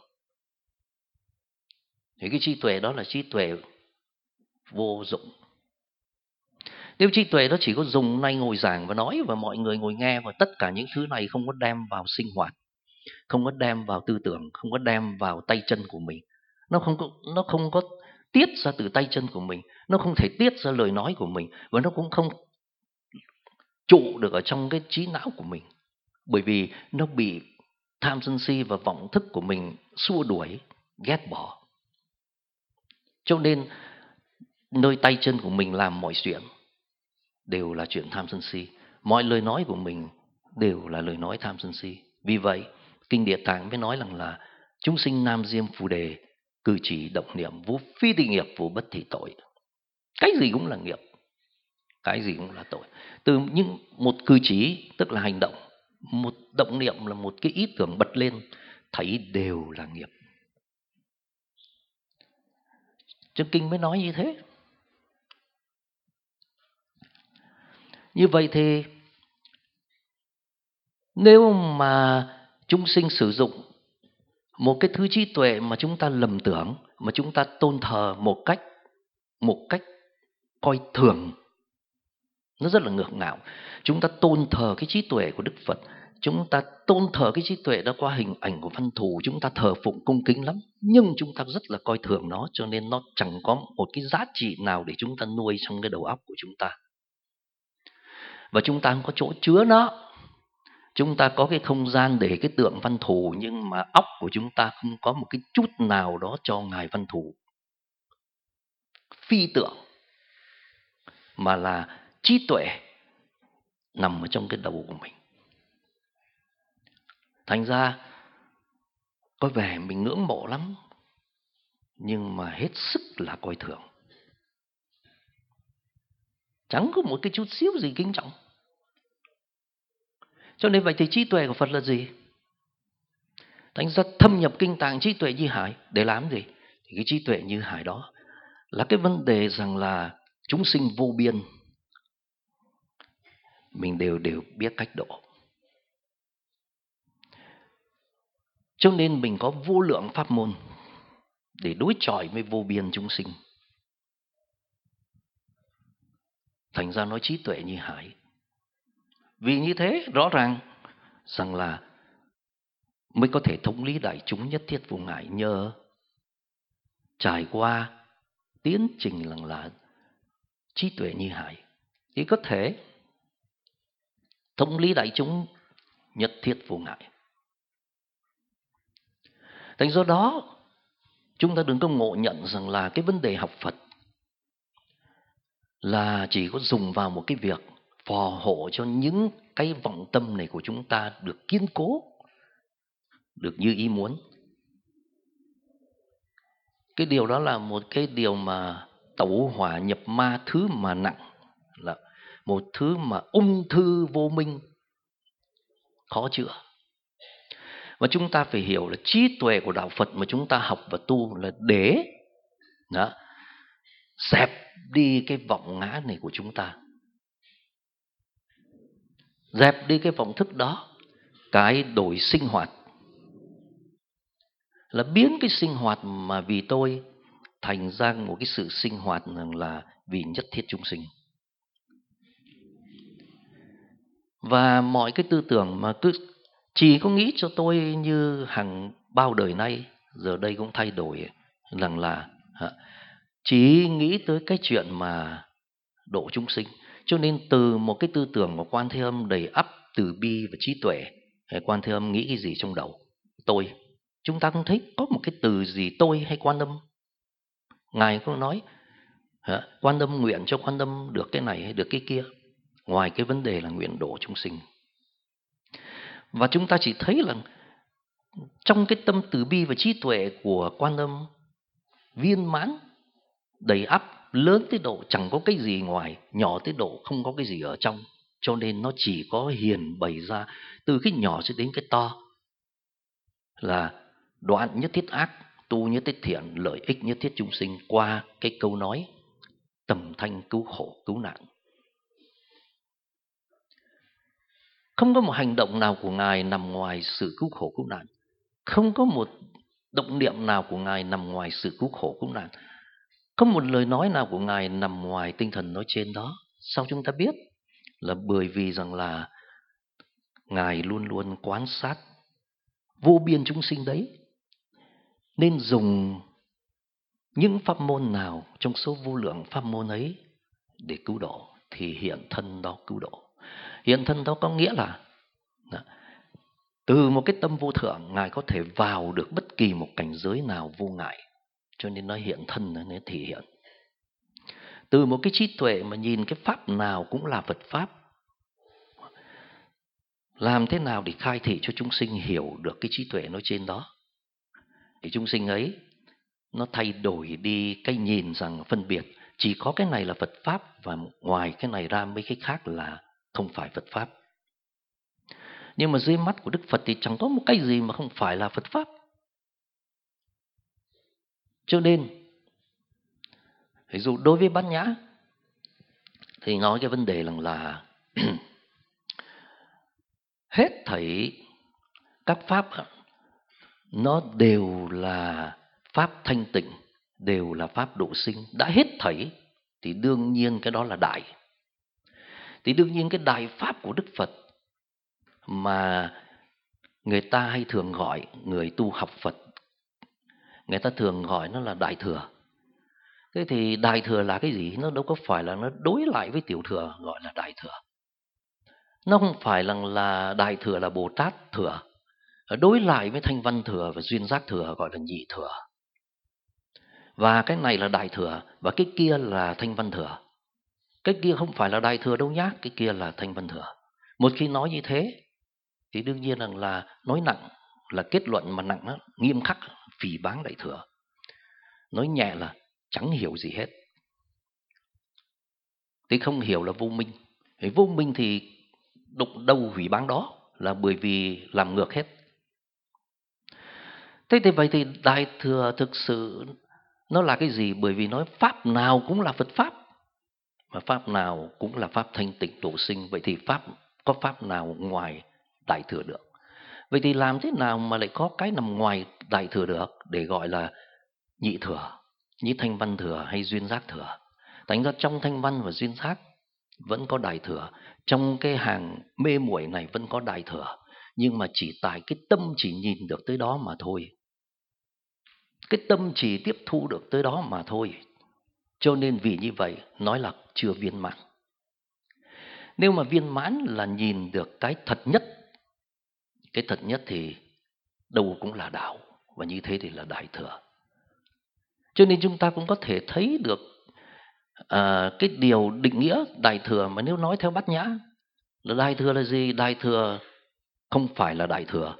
Thì cái trí tuệ đó là trí tuệ vô dụng. Nếu trí tuệ đó chỉ có dùng nay ngồi giảng và nói và mọi người ngồi nghe, và tất cả những thứ này không có đem vào sinh hoạt, không có đem vào tư tưởng, không có đem vào tay chân của mình, nó không có tiết ra từ tay chân của mình, nó không thể tiết ra lời nói của mình, và nó cũng không trụ được ở trong cái trí não của mình, bởi vì nó bị tham sân si và vọng thức của mình xua đuổi, ghét bỏ. Cho nên nơi tay chân của mình làm mọi chuyện đều là chuyện tham sân si, mọi lời nói của mình đều là lời nói tham sân si. Vì vậy kinh Địa Tạng mới nói rằng là chúng sinh nam diêm phù đề, cử chỉ động niệm vô phi tị nghiệp, vô bất thị tội. Cái gì cũng là nghiệp, cái gì cũng là tội. Từ những một cử chỉ tức là hành động, một động niệm là một cái ý tưởng bật lên, thấy đều là nghiệp. Trong kinh mới nói như thế. Như vậy thì nếu mà chúng sinh sử dụng một cái thứ trí tuệ mà chúng ta lầm tưởng, mà chúng ta tôn thờ một cách coi thường, nó rất là ngược ngạo. Chúng ta tôn thờ cái trí tuệ của Đức Phật, chúng ta tôn thờ cái trí tuệ đó qua hình ảnh của Văn Thù, chúng ta thờ phụng cung kính lắm, nhưng chúng ta rất là coi thường nó, cho nên nó chẳng có một cái giá trị nào để chúng ta nuôi trong cái đầu óc của chúng ta. Và chúng ta không có chỗ chứa nó. Chúng ta có cái không gian để cái tượng Văn Thù, nhưng mà óc của chúng ta không có một cái chút nào đó cho Ngài Văn Thù. Phi tượng, mà là trí tuệ nằm ở trong cái đầu của mình. Thành ra có vẻ mình ngưỡng mộ lắm, nhưng mà hết sức là coi thường. Chẳng có một cái chút xíu gì kính trọng. Cho nên vậy thì trí tuệ của Phật là gì? Thành ra thâm nhập kinh tạng trí tuệ Như Hải để làm gì? Thì cái trí tuệ Như Hải đó là cái vấn đề rằng là chúng sinh vô biên, mình đều biết cách độ. Cho nên mình có vô lượng pháp môn để đối chọi với vô biên chúng sinh. Thành ra nói trí tuệ Như Hải. Vì như thế rõ ràng rằng là mới có thể thống lý đại chúng nhất thiết vô ngại, nhờ trải qua tiến trình là trí tuệ như Hải, thì có thể thống lý đại chúng nhất thiết vô ngại. Thành do đó, chúng ta đừng có ngộ nhận rằng là cái vấn đề học Phật là chỉ có dùng vào một cái việc phò hộ cho những cái vọng tâm này của chúng ta được kiên cố, được như ý muốn. Cái điều đó là một cái điều mà tẩu hỏa nhập ma, thứ mà nặng, là một thứ mà ung thư vô minh, khó chữa. Và chúng ta phải hiểu là trí tuệ của đạo Phật mà chúng ta học và tu là để dẹp đi cái vọng ngã này của chúng ta, dẹp đi cái vọng thức đó, cái đổi sinh hoạt, là biến cái sinh hoạt mà vì tôi thành ra một cái sự sinh hoạt là vì nhất thiết chúng sinh. Và mọi cái tư tưởng mà cứ chỉ có nghĩ cho tôi như hàng bao đời nay, giờ đây cũng thay đổi, rằng là chỉ nghĩ tới cái chuyện mà độ chúng sinh. Cho nên từ một cái tư tưởng của Quan Thế Âm đầy ắp từ bi và trí tuệ, Quan Thế Âm nghĩ cái gì trong đầu? Tôi. Chúng ta không thấy có một cái từ gì tôi hay Quan Âm. Ngài cũng nói Quan Âm nguyện cho Quan Âm được cái này hay được cái kia, ngoài cái vấn đề là nguyện độ chúng sinh. Và chúng ta chỉ thấy là trong cái tâm từ bi và trí tuệ của Quan Âm viên mãn, đầy ắp, lớn tới độ chẳng có cái gì ngoài, nhỏ tới độ không có cái gì ở trong. Cho nên nó chỉ có hiển bày ra từ cái nhỏ cho đến cái to, là đoạn nhất thiết ác, tu nhất thiết thiện, lợi ích nhất thiết chúng sinh, qua cái câu nói tầm thanh cứu khổ cứu nạn. Không có một hành động nào của Ngài nằm ngoài sự cứu khổ cứu nạn. Không có một động niệm nào của Ngài nằm ngoài sự cứu khổ cứu nạn. Không một lời nói nào của Ngài nằm ngoài tinh thần nói trên đó. Sao chúng ta biết? Là bởi vì rằng là Ngài luôn luôn quan sát vô biên chúng sinh đấy, nên dùng những pháp môn nào trong số vô lượng pháp môn ấy để cứu độ, thì hiện thân đó cứu độ. Hiện thân đó có nghĩa là từ một cái tâm vô thượng, Ngài có thể vào được bất kỳ một cảnh giới nào vô ngại. Cho nên nói hiện thân nó thể hiện. Từ một cái trí tuệ mà nhìn cái pháp nào cũng là Phật Pháp. Làm thế nào để khai thị cho chúng sinh hiểu được cái trí tuệ nói trên đó, thì chúng sinh ấy nó thay đổi đi cái nhìn rằng phân biệt chỉ có cái này là Phật Pháp, và ngoài cái này ra mấy cái khác là không phải Phật Pháp. Nhưng mà dưới mắt của Đức Phật thì chẳng có một cái gì mà không phải là Phật Pháp. Cho nên ví dụ đối với Bát Nhã thì nói cái vấn đề là hết thảy các pháp nó đều là pháp thanh tịnh, đều là pháp độ sinh. Đã hết thảy thì đương nhiên cái đó là đại. Thì đương nhiên cái đại pháp của Đức Phật mà người ta hay thường gọi, người tu học Phật người ta thường gọi nó là đại thừa. Thế thì đại thừa là cái gì? Nó đâu có phải là nó đối lại với tiểu thừa gọi là đại thừa. Nó không phải là đại thừa là Bồ Tát thừa, đối lại với thanh văn thừa và duyên giác thừa gọi là nhị thừa. Và cái này là đại thừa, và cái kia là thanh văn thừa. Cái kia không phải là đại thừa đâu nhá, cái kia là thanh văn thừa. Một khi nói như thế thì đương nhiên là nói nặng, là kết luận mà nặng đó, nghiêm khắc, phỉ báng đại thừa. Nói nhẹ là chẳng hiểu gì hết. Thì không hiểu là vô minh. Vô minh thì đụng đâu hủy báng đó, là bởi vì làm ngược hết. Thế thì vậy thì đại thừa thực sự nó là cái gì? Bởi vì nói pháp nào cũng là Phật Pháp, mà pháp nào cũng là pháp thanh tịnh độ sinh. Vậy thì có pháp nào ngoài đại thừa được? Vậy thì làm thế nào mà lại có cái nằm ngoài đại thừa được để gọi là nhị thừa, như thanh văn thừa hay duyên giác thừa? Thành ra trong thanh văn và duyên giác vẫn có đại thừa, trong cái hàng mê muội này vẫn có đại thừa, nhưng mà chỉ tại cái tâm chỉ nhìn được tới đó mà thôi, cái tâm chỉ tiếp thu được tới đó mà thôi. Cho nên vì như vậy nói là chưa viên mãn. Nếu mà viên mãn là nhìn được cái thật nhất, cái thật nhất thì đâu cũng là đạo, và như thế thì là đại thừa. Cho nên chúng ta cũng có thể thấy được cái điều định nghĩa đại thừa. Mà nếu nói theo Bát Nhã là đại thừa là gì? Đại thừa không phải là đại thừa,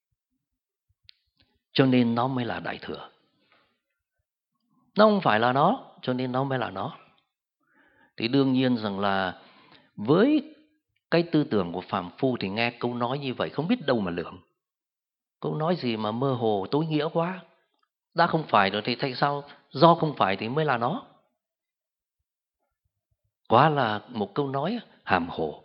cho nên nó mới là đại thừa. Nó không phải là nó, cho nên nó mới là nó. Thì đương nhiên rằng là với cái tư tưởng của phàm phu thì nghe câu nói như vậy không biết đâu mà lường. Câu nói gì mà mơ hồ tối nghĩa quá. Đã không phải rồi thì tại sao do không phải thì mới là nó? Quá là một câu nói hàm hồ,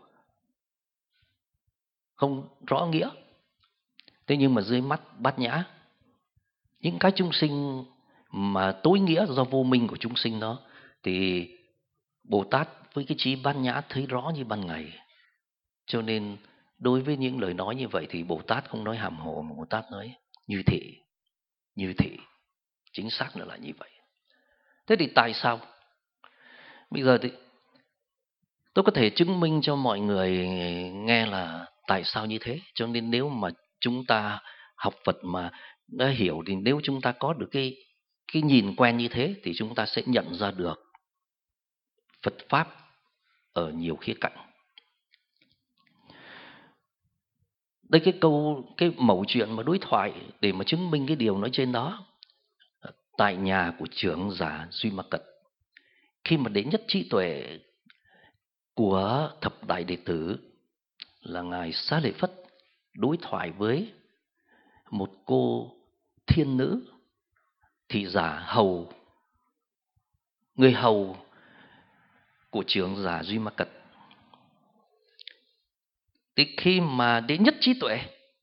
không rõ nghĩa. Thế nhưng mà dưới mắt Bát Nhã, những cái chúng sinh mà tối nghĩa do vô minh của chúng sinh đó, thì Bồ Tát với cái trí Bát Nhã thấy rõ như ban ngày. Cho nên đối với những lời nói như vậy thì Bồ Tát không nói hàm hồ, mà Bồ Tát nói như thị. Như thị, chính xác là như vậy. Thế thì tại sao? Bây giờ thì tôi có thể chứng minh cho mọi người nghe là tại sao như thế. Cho nên nếu mà chúng ta học Phật mà đã hiểu, thì nếu chúng ta có được cái nhìn quen như thế thì chúng ta sẽ nhận ra được Phật Pháp ở nhiều khía cạnh. Đây cái mẩu chuyện mà đối thoại để mà chứng minh cái điều nói trên đó. Tại nhà của trưởng giả Duy Ma Cật, khi mà đến nhất trí tuệ của thập đại đệ tử là ngài Xá Lợi Phất đối thoại với một cô thiên nữ thị giả hầu, người hầu của trưởng giả Duy Ma Cật. Thì khi mà đến nhất trí tuệ,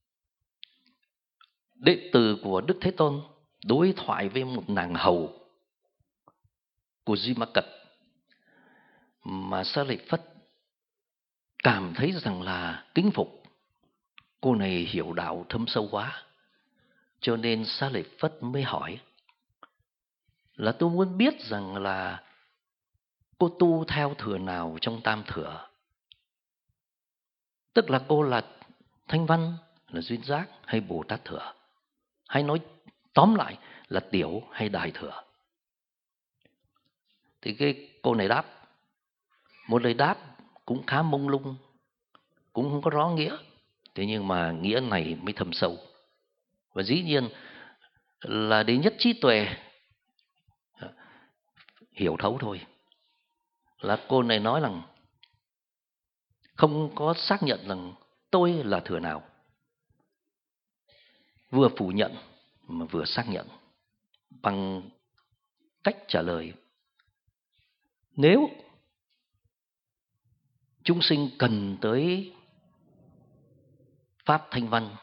đệ tử của Đức Thế Tôn đối thoại với một nàng hầu của Duy Ma Cật, mà Xá Lợi Phất cảm thấy rằng là kính phục. Cô này hiểu đạo thâm sâu quá, cho nên Xá Lợi Phất mới hỏi là tôi muốn biết rằng là cô tu theo thừa nào trong tam thừa. Tức là cô là Thanh Văn, là Duyên Giác hay Bồ Tát thừa, hay nói tóm lại là tiểu hay đại thừa. Thì cái cô này đáp một lời đáp cũng khá mông lung, cũng không có rõ nghĩa. Thế nhưng mà nghĩa này mới thâm sâu. Và dĩ nhiên là đến nhất trí tuệ hiểu thấu thôi. Là cô này nói rằng không có xác nhận rằng tôi là thừa nào, vừa phủ nhận mà vừa xác nhận bằng cách trả lời: nếu chúng sinh cần tới Pháp Thanh Văn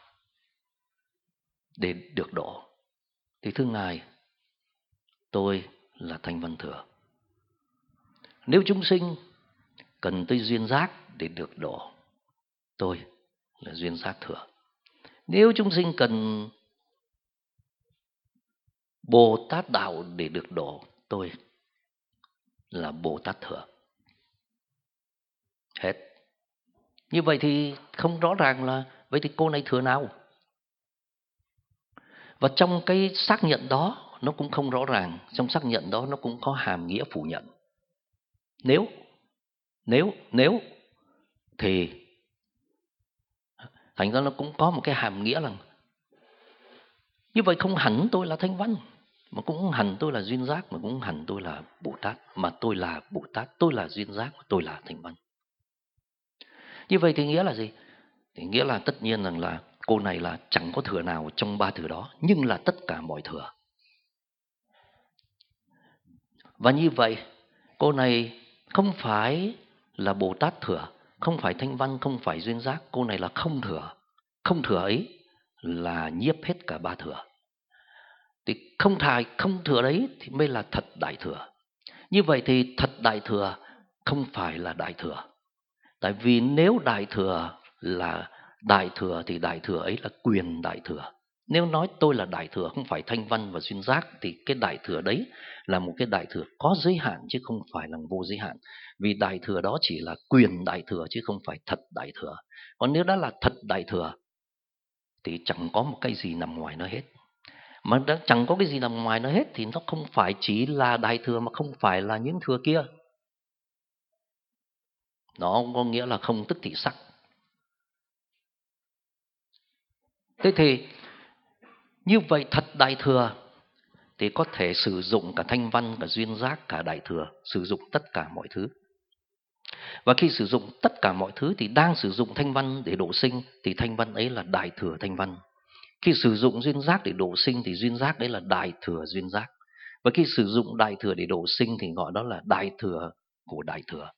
để được độ, thì thưa Ngài, tôi là Thanh Văn thừa. Nếu chúng sinh cần tới duyên giác để được độ, tôi là duyên giác thừa. Nếu chúng sinh cần Bồ Tát đạo để được độ, tôi là Bồ Tát thừa. Hết. Như vậy thì không rõ ràng là vậy thì cô này thừa nào? Và trong cái xác nhận đó nó cũng không rõ ràng, trong xác nhận đó nó cũng có hàm nghĩa phủ nhận. Nếu thì thành ra nó cũng có một cái hàm nghĩa là như vậy không hẳn tôi là Thanh Văn, mà cũng không hẳn tôi là Duyên Giác, mà cũng không hẳn tôi là Bồ Tát, mà tôi là Bồ Tát, tôi là Duyên Giác, tôi là Thanh Văn. Như vậy thì nghĩa là gì? Thì nghĩa là tất nhiên rằng là cô này là chẳng có thừa nào trong ba thừa đó, nhưng là tất cả mọi thừa. Và như vậy cô này không phải là Bồ Tát thừa, không phải Thanh Văn, không phải Duyên Giác. Cô này là không thừa. Không thừa ấy là nhiếp hết cả ba thừa. Thì không thừa đấy thì mới là thật đại thừa. Như vậy thì thật đại thừa không phải là đại thừa. Tại vì nếu đại thừa là đại thừa thì đại thừa ấy là quyền đại thừa. Nếu nói tôi là đại thừa không phải thanh văn và duyên giác, thì cái đại thừa đấy là một cái đại thừa có giới hạn chứ không phải là vô giới hạn. Vì đại thừa đó chỉ là quyền đại thừa chứ không phải thật đại thừa. Còn nếu đã là thật đại thừa thì chẳng có một cái gì nằm ngoài nó hết. Mà đã chẳng có cái gì nằm ngoài nó hết thì nó không phải chỉ là đại thừa mà không phải là những thừa kia. Nó có nghĩa là không tức thị sắc. Thế thì như vậy thật đại thừa thì có thể sử dụng cả thanh văn, cả duyên giác, cả đại thừa, sử dụng tất cả mọi thứ. Và khi sử dụng tất cả mọi thứ thì đang sử dụng thanh văn để độ sinh thì thanh văn ấy là đại thừa thanh văn. Khi sử dụng duyên giác để độ sinh thì duyên giác đấy là đại thừa duyên giác. Và khi sử dụng đại thừa để độ sinh thì gọi đó là đại thừa của đại thừa.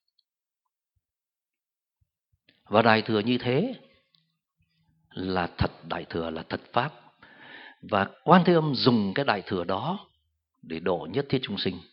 Và đại thừa như thế là thật đại thừa, là thật pháp. Và Quan Thế Âm dùng cái đại thừa đó để độ nhất thiết chúng sinh.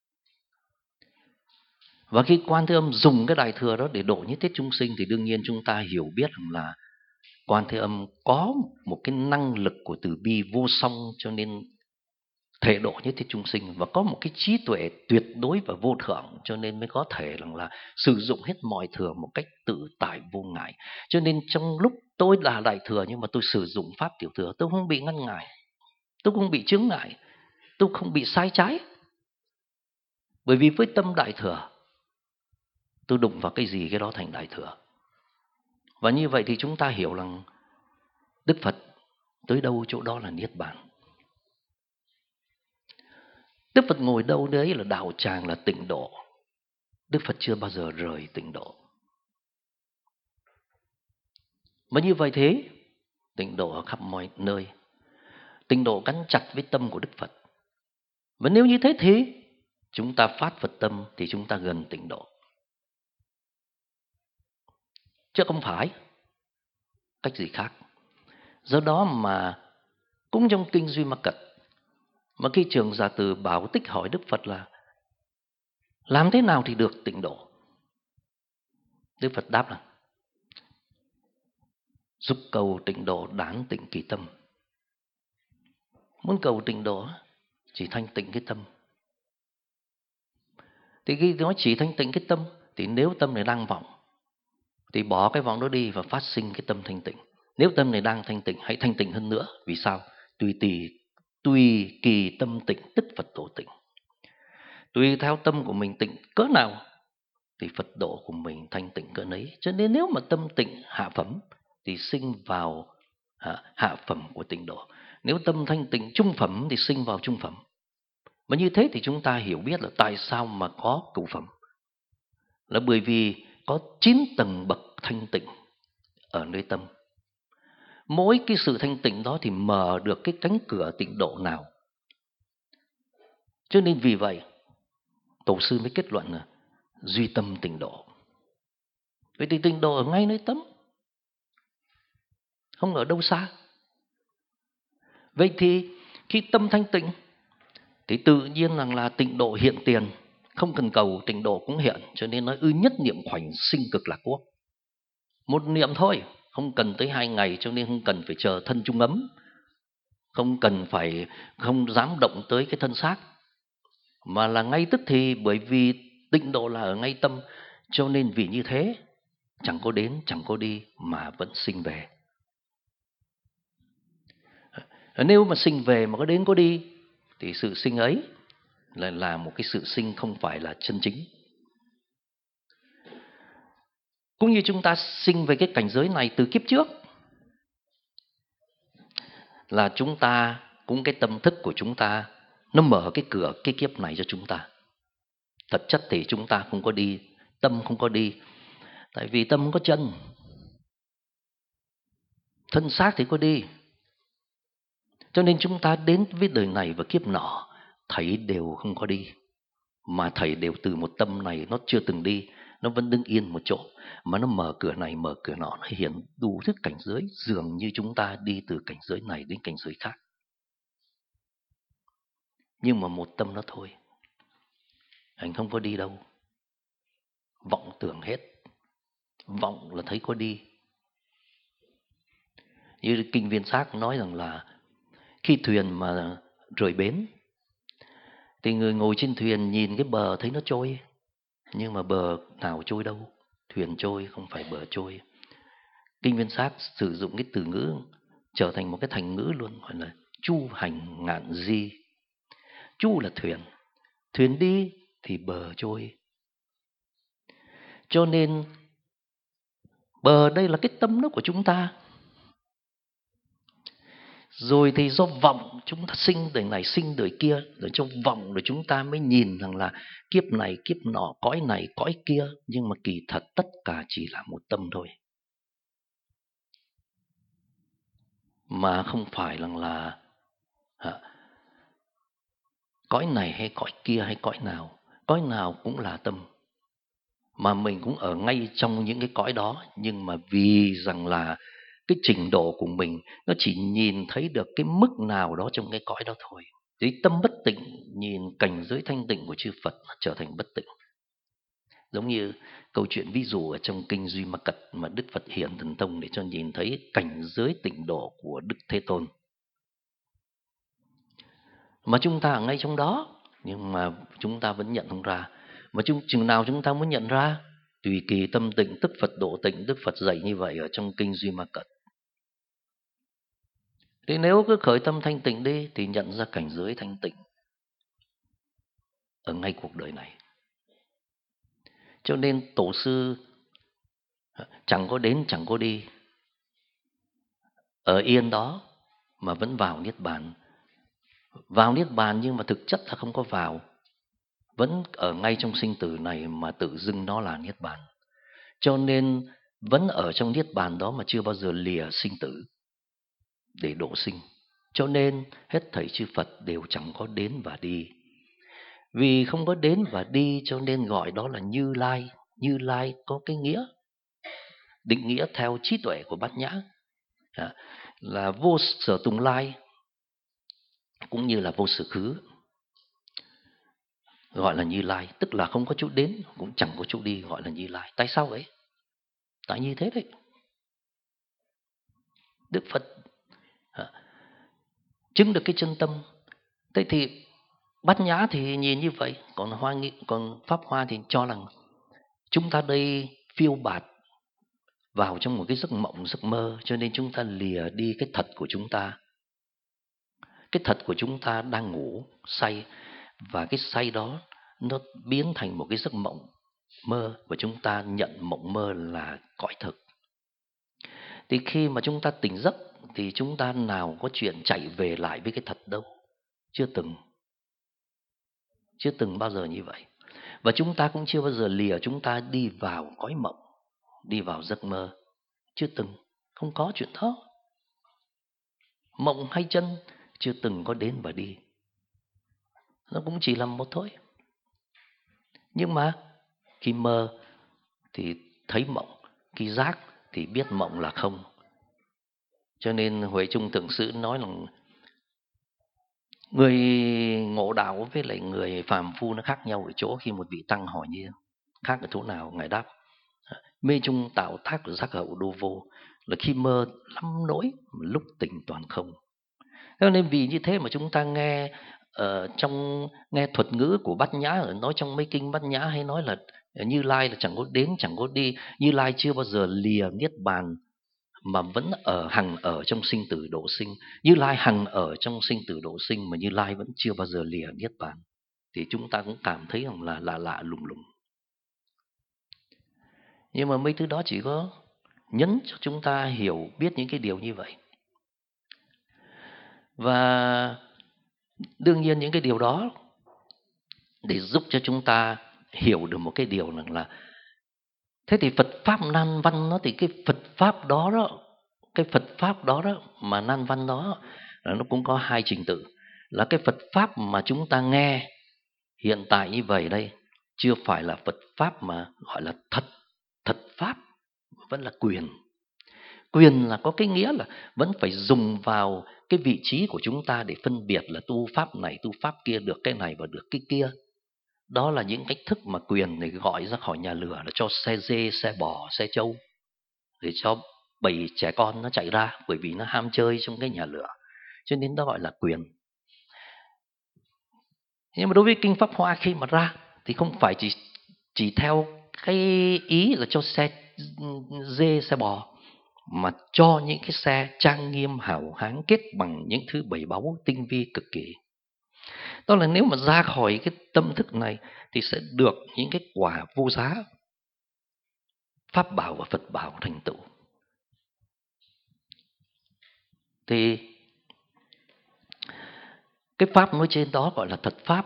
Và khi Quan Thế Âm dùng cái đại thừa đó để độ nhất thiết chúng sinh thì đương nhiên chúng ta hiểu biết rằng là Quan Thế Âm có một cái năng lực của từ bi vô song, cho nên thể độ nhất thiết chúng sinh, và có một cái trí tuệ tuyệt đối và vô thượng, cho nên mới có thể rằng là sử dụng hết mọi thừa một cách tự tại vô ngại. Cho nên trong lúc tôi là đại thừa nhưng mà tôi sử dụng pháp tiểu thừa, tôi không bị ngăn ngại, tôi không bị chướng ngại, tôi không bị sai trái. Bởi vì với tâm đại thừa, tôi đụng vào cái gì cái đó thành đại thừa. Và như vậy thì chúng ta hiểu rằng Đức Phật tới đâu chỗ đó là niết bàn. Đức Phật ngồi đâu đấy là đạo tràng, là tịnh độ. Đức Phật chưa bao giờ rời tịnh độ. Mà như vậy thế, tịnh độ ở khắp mọi nơi. Tịnh độ gắn chặt với tâm của Đức Phật. Và nếu như thế thì chúng ta phát Phật tâm thì chúng ta gần tịnh độ. Chứ không phải cách gì khác. Do đó mà cũng trong kinh Duy Ma Cật, mà khi Trường Giả Từ Bảo Tích hỏi Đức Phật là làm thế nào thì được tịnh độ? Đức Phật đáp là giúp cầu tịnh độ đản tịnh kỳ tâm. Muốn cầu tịnh độ chỉ thanh tịnh cái tâm. Thì khi nói chỉ thanh tịnh cái tâm thì nếu tâm này đang vọng thì bỏ cái vọng đó đi và phát sinh cái tâm thanh tịnh. Nếu tâm này đang thanh tịnh, hãy thanh tịnh hơn nữa. Vì sao? Tùy kỳ tâm tịnh tức Phật độ tịnh. Tùy theo tâm của mình tịnh cỡ nào thì Phật độ của mình thanh tịnh cỡ nấy. Cho nên nếu mà tâm tịnh hạ phẩm thì sinh vào hạ phẩm của tịnh độ. Nếu tâm thanh tịnh trung phẩm thì sinh vào trung phẩm. Và như thế thì chúng ta hiểu biết là tại sao mà có cửu phẩm. Là bởi vì có 9 tầng bậc thanh tịnh ở nơi tâm. Mỗi cái sự thanh tịnh đó thì mở được cái cánh cửa tịnh độ nào. Cho nên vì vậy Tổ sư mới kết luận là duy tâm tịnh độ. Vậy thì tịnh độ ở ngay nơi tâm, không ở đâu xa. Vậy thì khi tâm thanh tịnh thì tự nhiên rằng là tịnh độ hiện tiền, không cần cầu tịnh độ cũng hiện. Cho nên nói ư nhất niệm khoảnh sinh cực lạc quốc. Một niệm thôi, không cần tới 2 ngày, cho nên không cần phải chờ thân trung ấm, không dám động tới cái thân xác, mà là ngay tức thì. Bởi vì tịnh độ là ở ngay tâm, cho nên vì như thế chẳng có đến chẳng có đi mà vẫn sinh về. Nếu mà sinh về mà có đến có đi thì sự sinh ấy là một cái sự sinh không phải là chân chính. Cũng như chúng ta sinh về cái cảnh giới này từ kiếp trước, là chúng ta cũng cái tâm thức của chúng ta nó mở cái cửa cái kiếp này cho chúng ta. Thật chất thì chúng ta không có đi, tâm không có đi, tại vì tâm không có chân. Thân xác thì có đi. Cho nên chúng ta đến với đời này và kiếp nọ thầy đều không có đi, mà thầy đều từ một tâm này nó chưa từng đi, nó vẫn đứng yên một chỗ, mà nó mở cửa này mở cửa nọ, nó hiện đủ thứ cảnh giới, dường như chúng ta đi từ cảnh giới này đến cảnh giới khác. Nhưng mà một tâm nó thôi, anh không có đi đâu. Vọng tưởng hết. Vọng là thấy có đi. Như kinh Viên Giác nói rằng là Khi thuyền mà rời bến thì người ngồi trên thuyền nhìn cái bờ thấy nó trôi, nhưng mà bờ nào trôi đâu, thuyền trôi không phải bờ trôi. Kinh Viên Sát sử dụng cái từ ngữ trở thành một cái thành ngữ luôn, gọi là chu hành ngạn di. Chu là thuyền, thuyền đi thì bờ trôi. Cho nên bờ đây là cái tâm nó của chúng ta. Rồi thì do vọng chúng ta sinh đời này sinh đời kia, rồi trong vọng rồi chúng ta mới nhìn rằng là kiếp này kiếp nọ, cõi này cõi kia, nhưng mà kỳ thật tất cả chỉ là một tâm thôi. Mà không phải rằng là cõi này hay cõi kia hay cõi nào cũng là tâm. Mà mình cũng ở ngay trong những cái cõi đó, nhưng mà vì rằng là cái trình độ của mình nó chỉ nhìn thấy được cái mức nào đó trong cái cõi đó thôi. Thì tâm bất tịnh nhìn cảnh giới thanh tịnh của chư Phật nó trở thành bất tịnh. Giống như câu chuyện ví dụ ở trong kinh Duy Ma Cật mà Đức Phật hiện thần thông để cho nhìn thấy cảnh giới tịnh độ của Đức Thế Tôn. Mà chúng ta ở ngay trong đó, nhưng mà chúng ta vẫn nhận không ra. Mà chừng nào chúng ta mới nhận ra? Tùy kỳ tâm tịnh tức Phật độ tịnh, Đức Phật dạy như vậy ở trong kinh Duy Ma Cật. Thì nếu cứ khởi tâm thanh tịnh đi thì nhận ra cảnh giới thanh tịnh ở ngay cuộc đời này. Cho nên tổ sư chẳng có đến chẳng có đi, ở yên đó mà vẫn vào Niết Bàn. Vào Niết Bàn nhưng mà thực chất là không có vào, vẫn ở ngay trong sinh tử này mà tự dưng nó là Niết Bàn. Cho nên vẫn ở trong Niết Bàn đó mà chưa bao giờ lìa sinh tử để độ sinh. Cho nên hết thảy chư Phật đều chẳng có đến và đi. Vì không có đến và đi cho nên gọi đó là Như Lai. Như Lai có cái nghĩa, định nghĩa theo trí tuệ của Bát Nhã là vô sở tùng lai, cũng như là vô sở khứ, gọi là Như Lai. Tức là không có chỗ đến cũng chẳng có chỗ đi, gọi là Như Lai. Tại sao vậy? Tại như thế đấy. Đức Phật chứng được cái chân tâm. Thế thì Bát Nhã thì nhìn như vậy, còn Pháp Hoa thì cho rằng chúng ta đây phiêu bạt vào trong một cái giấc mộng, giấc mơ, cho nên chúng ta lìa đi cái thật của chúng ta. Cái thật của chúng ta đang ngủ, say, và cái say đó nó biến thành một cái giấc mộng mơ, và chúng ta nhận mộng mơ là cõi thực. Thì khi mà chúng ta tỉnh giấc thì chúng ta nào có chuyện chạy về lại với cái thật đâu. Chưa từng bao giờ như vậy. Và chúng ta cũng chưa bao giờ lìa chúng ta đi vào cõi mộng, đi vào giấc mơ. Chưa từng, không có chuyện đó. Mộng hay chân chưa từng có đến và đi. Nó cũng chỉ là một thôi. Nhưng mà khi mơ thì thấy mộng, khi giác thì biết mộng là không. Cho nên Huệ Trung Thượng Sư nói là người ngộ đạo với lại người phàm phu nó khác nhau ở chỗ khi một vị tăng hỏi như khác ở chỗ nào, ngài đáp mê chung tạo tác của giác hậu đô vô, là khi mơ lắm nỗi lúc tỉnh toàn không. Cho nên vì như thế mà chúng ta nghe nghe thuật ngữ của Bát Nhã, ở nói trong mấy kinh Bát Nhã hay nói là Như Lai là chẳng có đến chẳng có đi. Như Lai chưa bao giờ lìa Niết Bàn mà vẫn hằng ở trong sinh tử độ sinh. Như Lai hằng ở trong sinh tử độ sinh mà Như Lai vẫn chưa bao giờ lìa Niết Bàn. Thì chúng ta cũng cảm thấy rằng là lạ lùng lùng. Nhưng mà mấy thứ đó chỉ có nhấn cho chúng ta hiểu biết những cái điều như vậy. Và đương nhiên những cái điều đó để giúp cho chúng ta hiểu được một cái điều rằng là thế thì Phật Pháp nan văn nó thì cái Phật Pháp đó mà nan văn đó nó cũng có hai trình tự. Là cái Phật Pháp mà chúng ta nghe hiện tại như vậy đây chưa phải là Phật Pháp mà gọi là thật Pháp, vẫn là quyền. Quyền là có cái nghĩa là vẫn phải dùng vào cái vị trí của chúng ta để phân biệt là tu Pháp này, tu Pháp kia, được cái này và được cái kia. Đó là những cách thức mà quyền để gọi ra khỏi nhà lửa, là cho xe dê, xe bò, xe trâu, để cho bầy trẻ con nó chạy ra, bởi vì nó ham chơi trong cái nhà lửa. cho nên đó gọi là quyền. Nhưng mà đối với Kinh Pháp Hoa khi mà ra thì không phải chỉ theo cái ý là cho xe dê, xe bò, mà cho những cái xe trang nghiêm hào hán kết bằng những thứ bảy báu tinh vi cực kỳ. Đó là nếu mà ra khỏi cái tâm thức này thì sẽ được những cái quả vô giá, Pháp bảo và Phật bảo thành tựu. Thì cái Pháp nói trên đó gọi là thật Pháp.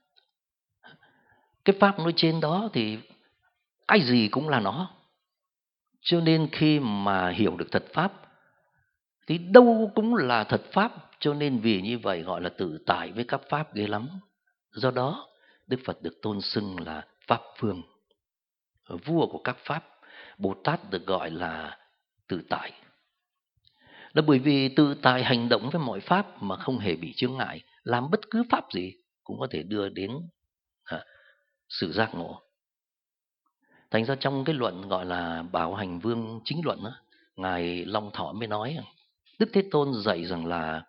Cái Pháp nói trên đó thì cái gì cũng là nó. Cho nên khi mà hiểu được thật Pháp thì đâu cũng là thật Pháp. Cho nên vì như vậy gọi là tự tại với các Pháp ghê lắm. Do đó Đức Phật được tôn xưng là Pháp Vương, vua của các Pháp. Bồ Tát được gọi là tự tại. Là bởi vì tự tại hành động với mọi Pháp mà không hề bị chướng ngại. Làm bất cứ Pháp gì cũng có thể đưa đến sự giác ngộ. Thành ra trong cái luận gọi là Bảo Hành Vương Chính Luận đó, Ngài Long Thọ mới nói Đức Thế Tôn dạy rằng là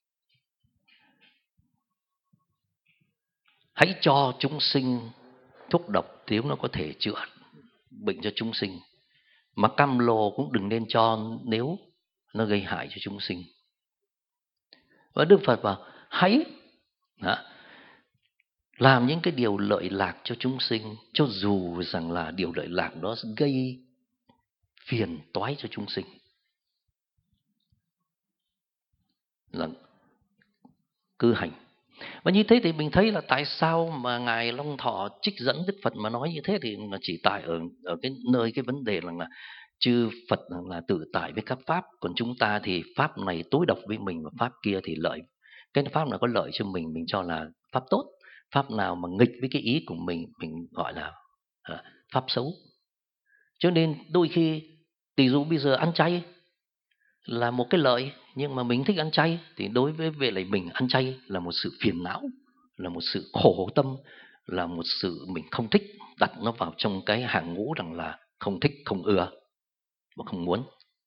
hãy cho chúng sinh thuốc độc nếu nó có thể chữa bệnh cho chúng sinh, mà cam lồ cũng đừng nên cho nếu nó gây hại cho chúng sinh. Và Đức Phật bảo hãy làm những cái điều lợi lạc cho chúng sinh, cho dù rằng là điều lợi lạc đó gây phiền toái cho chúng sinh. Là cứ hành. Và như thế thì mình thấy là tại sao mà Ngài Long Thọ trích dẫn Đức Phật mà nói như thế, thì là chỉ tại ở cái nơi cái vấn đề là chư Phật là tự tại với các Pháp, còn chúng ta thì Pháp này tối độc với mình và Pháp kia thì lợi. Cái Pháp nào có lợi cho mình cho là Pháp tốt. Pháp nào mà nghịch với cái ý của mình gọi là Pháp xấu. Cho nên đôi khi tỷ dụ bây giờ ăn chay là một cái lợi, nhưng mà mình thích ăn chay thì đối với về lại mình ăn chay là một sự phiền não, là một sự khổ tâm, là một sự mình không thích, đặt nó vào trong cái hàng ngũ rằng là không thích, không ưa và không muốn.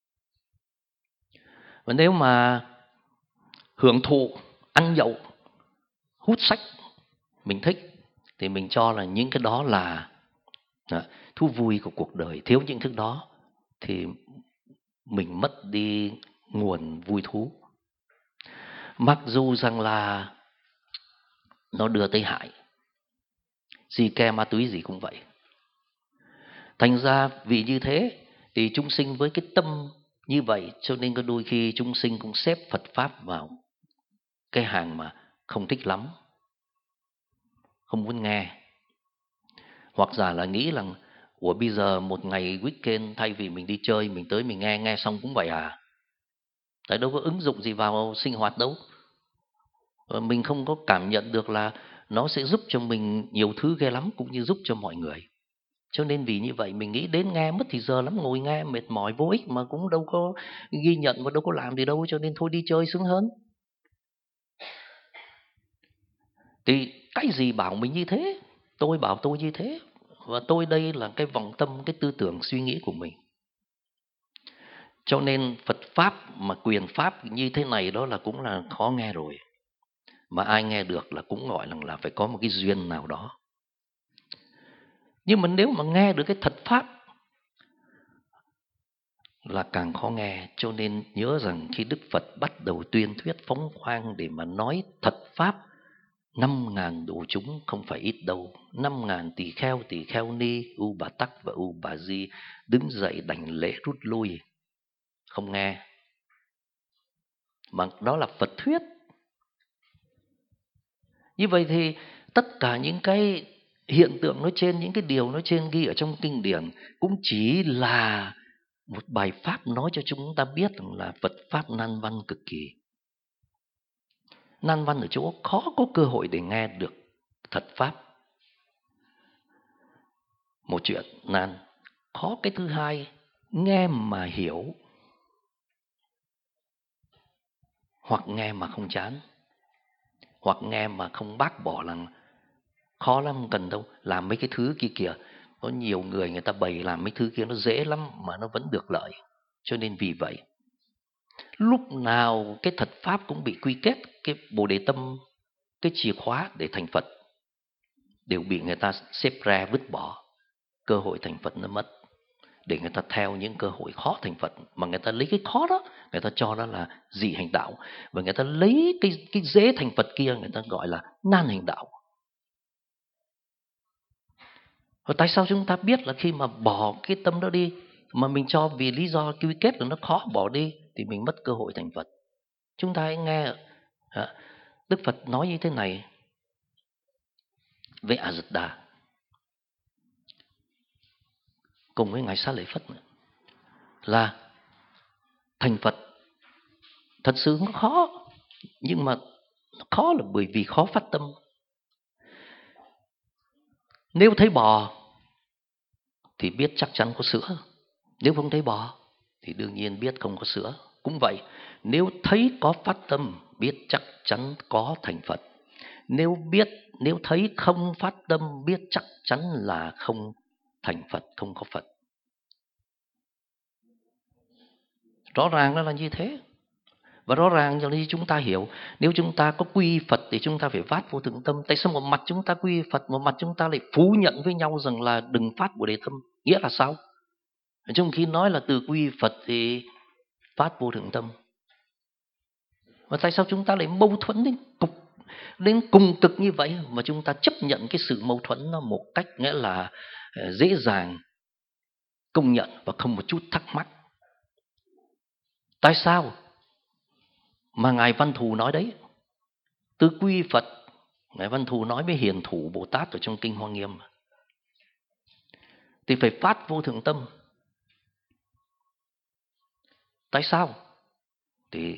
Và nếu mà hưởng thụ, ăn nhậu, hút sách mình thích thì mình cho là những cái đó là thú vui của cuộc đời. Thiếu những thứ đó thì mình mất đi nguồn vui thú. Mặc dù rằng là nó đưa tới hại, xì ke ma túy gì cũng vậy. Thành ra vì như thế thì chúng sinh với cái tâm như vậy, cho nên có đôi khi chúng sinh cũng xếp Phật Pháp vào cái hàng mà không thích lắm, không muốn nghe. Hoặc giả là nghĩ rằng ủa bây giờ một ngày weekend thay vì mình đi chơi, mình tới mình nghe xong cũng vậy à. Tại đâu có ứng dụng gì vào sinh hoạt đâu. Mình không có cảm nhận được là nó sẽ giúp cho mình nhiều thứ ghê lắm, cũng như giúp cho mọi người. Cho nên vì như vậy mình nghĩ đến nghe mất thì giờ lắm, ngồi nghe mệt mỏi vô ích mà cũng đâu có ghi nhận và đâu có làm gì đâu, cho nên thôi đi chơi sướng hơn. Thì cái gì bảo mình như thế? Tôi bảo tôi như thế. Và tôi đây là cái vọng tâm, cái tư tưởng suy nghĩ của mình. Cho nên Phật Pháp mà quyền Pháp như thế này đó là cũng là khó nghe rồi. Mà ai nghe được là cũng gọi là phải có một cái duyên nào đó. Nhưng mà nếu mà nghe được cái thật Pháp là càng khó nghe. Cho nên nhớ rằng khi Đức Phật bắt đầu tuyên thuyết phóng khoang để mà nói thật Pháp, 5.000 độ chúng không phải ít đâu. 5.000 tỳ kheo ni, U Bà Tắc và U Bà Di đứng dậy đảnh lễ rút lui, không nghe. Mà đó là Phật thuyết. Như vậy thì tất cả những cái hiện tượng nói trên, những cái điều nói trên ghi ở trong kinh điển cũng chỉ là một bài pháp nói cho chúng ta biết rằng là Phật Pháp nan văn cực kỳ. Nan văn ở chỗ khó có cơ hội để nghe được thật Pháp. Một chuyện nan. Khó cái thứ hai, nghe mà hiểu hoặc nghe mà không chán, hoặc nghe mà không bác bỏ là khó lắm, cần đâu. Làm mấy cái thứ kia kìa, có nhiều người người ta bày làm mấy thứ kia nó dễ lắm mà nó vẫn được lợi. Cho nên vì vậy lúc nào cái thật pháp cũng bị quy kết, cái Bồ Đề tâm, cái chìa khóa để thành Phật đều bị người ta xếp ra vứt bỏ. Cơ hội thành Phật nó mất, để người ta theo những cơ hội khó thành Phật, mà người ta lấy cái khó đó, người ta cho đó là dị hành đạo, và người ta lấy cái dễ thành Phật kia, người ta gọi là nan hành đạo. Và tại sao chúng ta biết là khi mà bỏ cái tâm đó đi, mà mình cho vì lý do quy kết là nó khó bỏ đi, thì mình mất cơ hội thành Phật. Chúng ta hãy nghe Đức Phật nói như thế này với A Dật Đà cùng với ngài Xá Lợi Phất nữa, là thành Phật thật sự nó khó, nhưng mà nó khó là bởi vì khó phát tâm. Nếu thấy bò thì biết chắc chắn có sữa, nếu không thấy bò thì đương nhiên biết không có sữa. Cũng vậy, nếu thấy có phát tâm biết chắc chắn có thành Phật. Nếu thấy không phát tâm biết chắc chắn là không thành Phật, không có Phật. Rõ ràng nó là như thế. Và rõ ràng như chúng ta hiểu, nếu chúng ta có quy Phật thì chúng ta phải phát vô thượng tâm. Tại sao một mặt chúng ta quy Phật, một mặt chúng ta lại phủ nhận với nhau rằng là đừng phát Bồ Đề tâm? Nghĩa là sao? Trong khi nói là từ quy Phật thì phát vô thượng tâm. Và tại sao chúng ta lại mâu thuẫn đến cùng cực như vậy, mà chúng ta chấp nhận cái sự mâu thuẫn nó một cách nghĩa là dễ dàng công nhận và không một chút thắc mắc? Tại sao mà ngài Văn Thù nói đấy, từ quy Phật, ngài Văn Thù nói với Hiền Thủ Bồ Tát ở trong kinh Hoa Nghiêm thì phải phát vô thượng tâm. Tại sao? Thì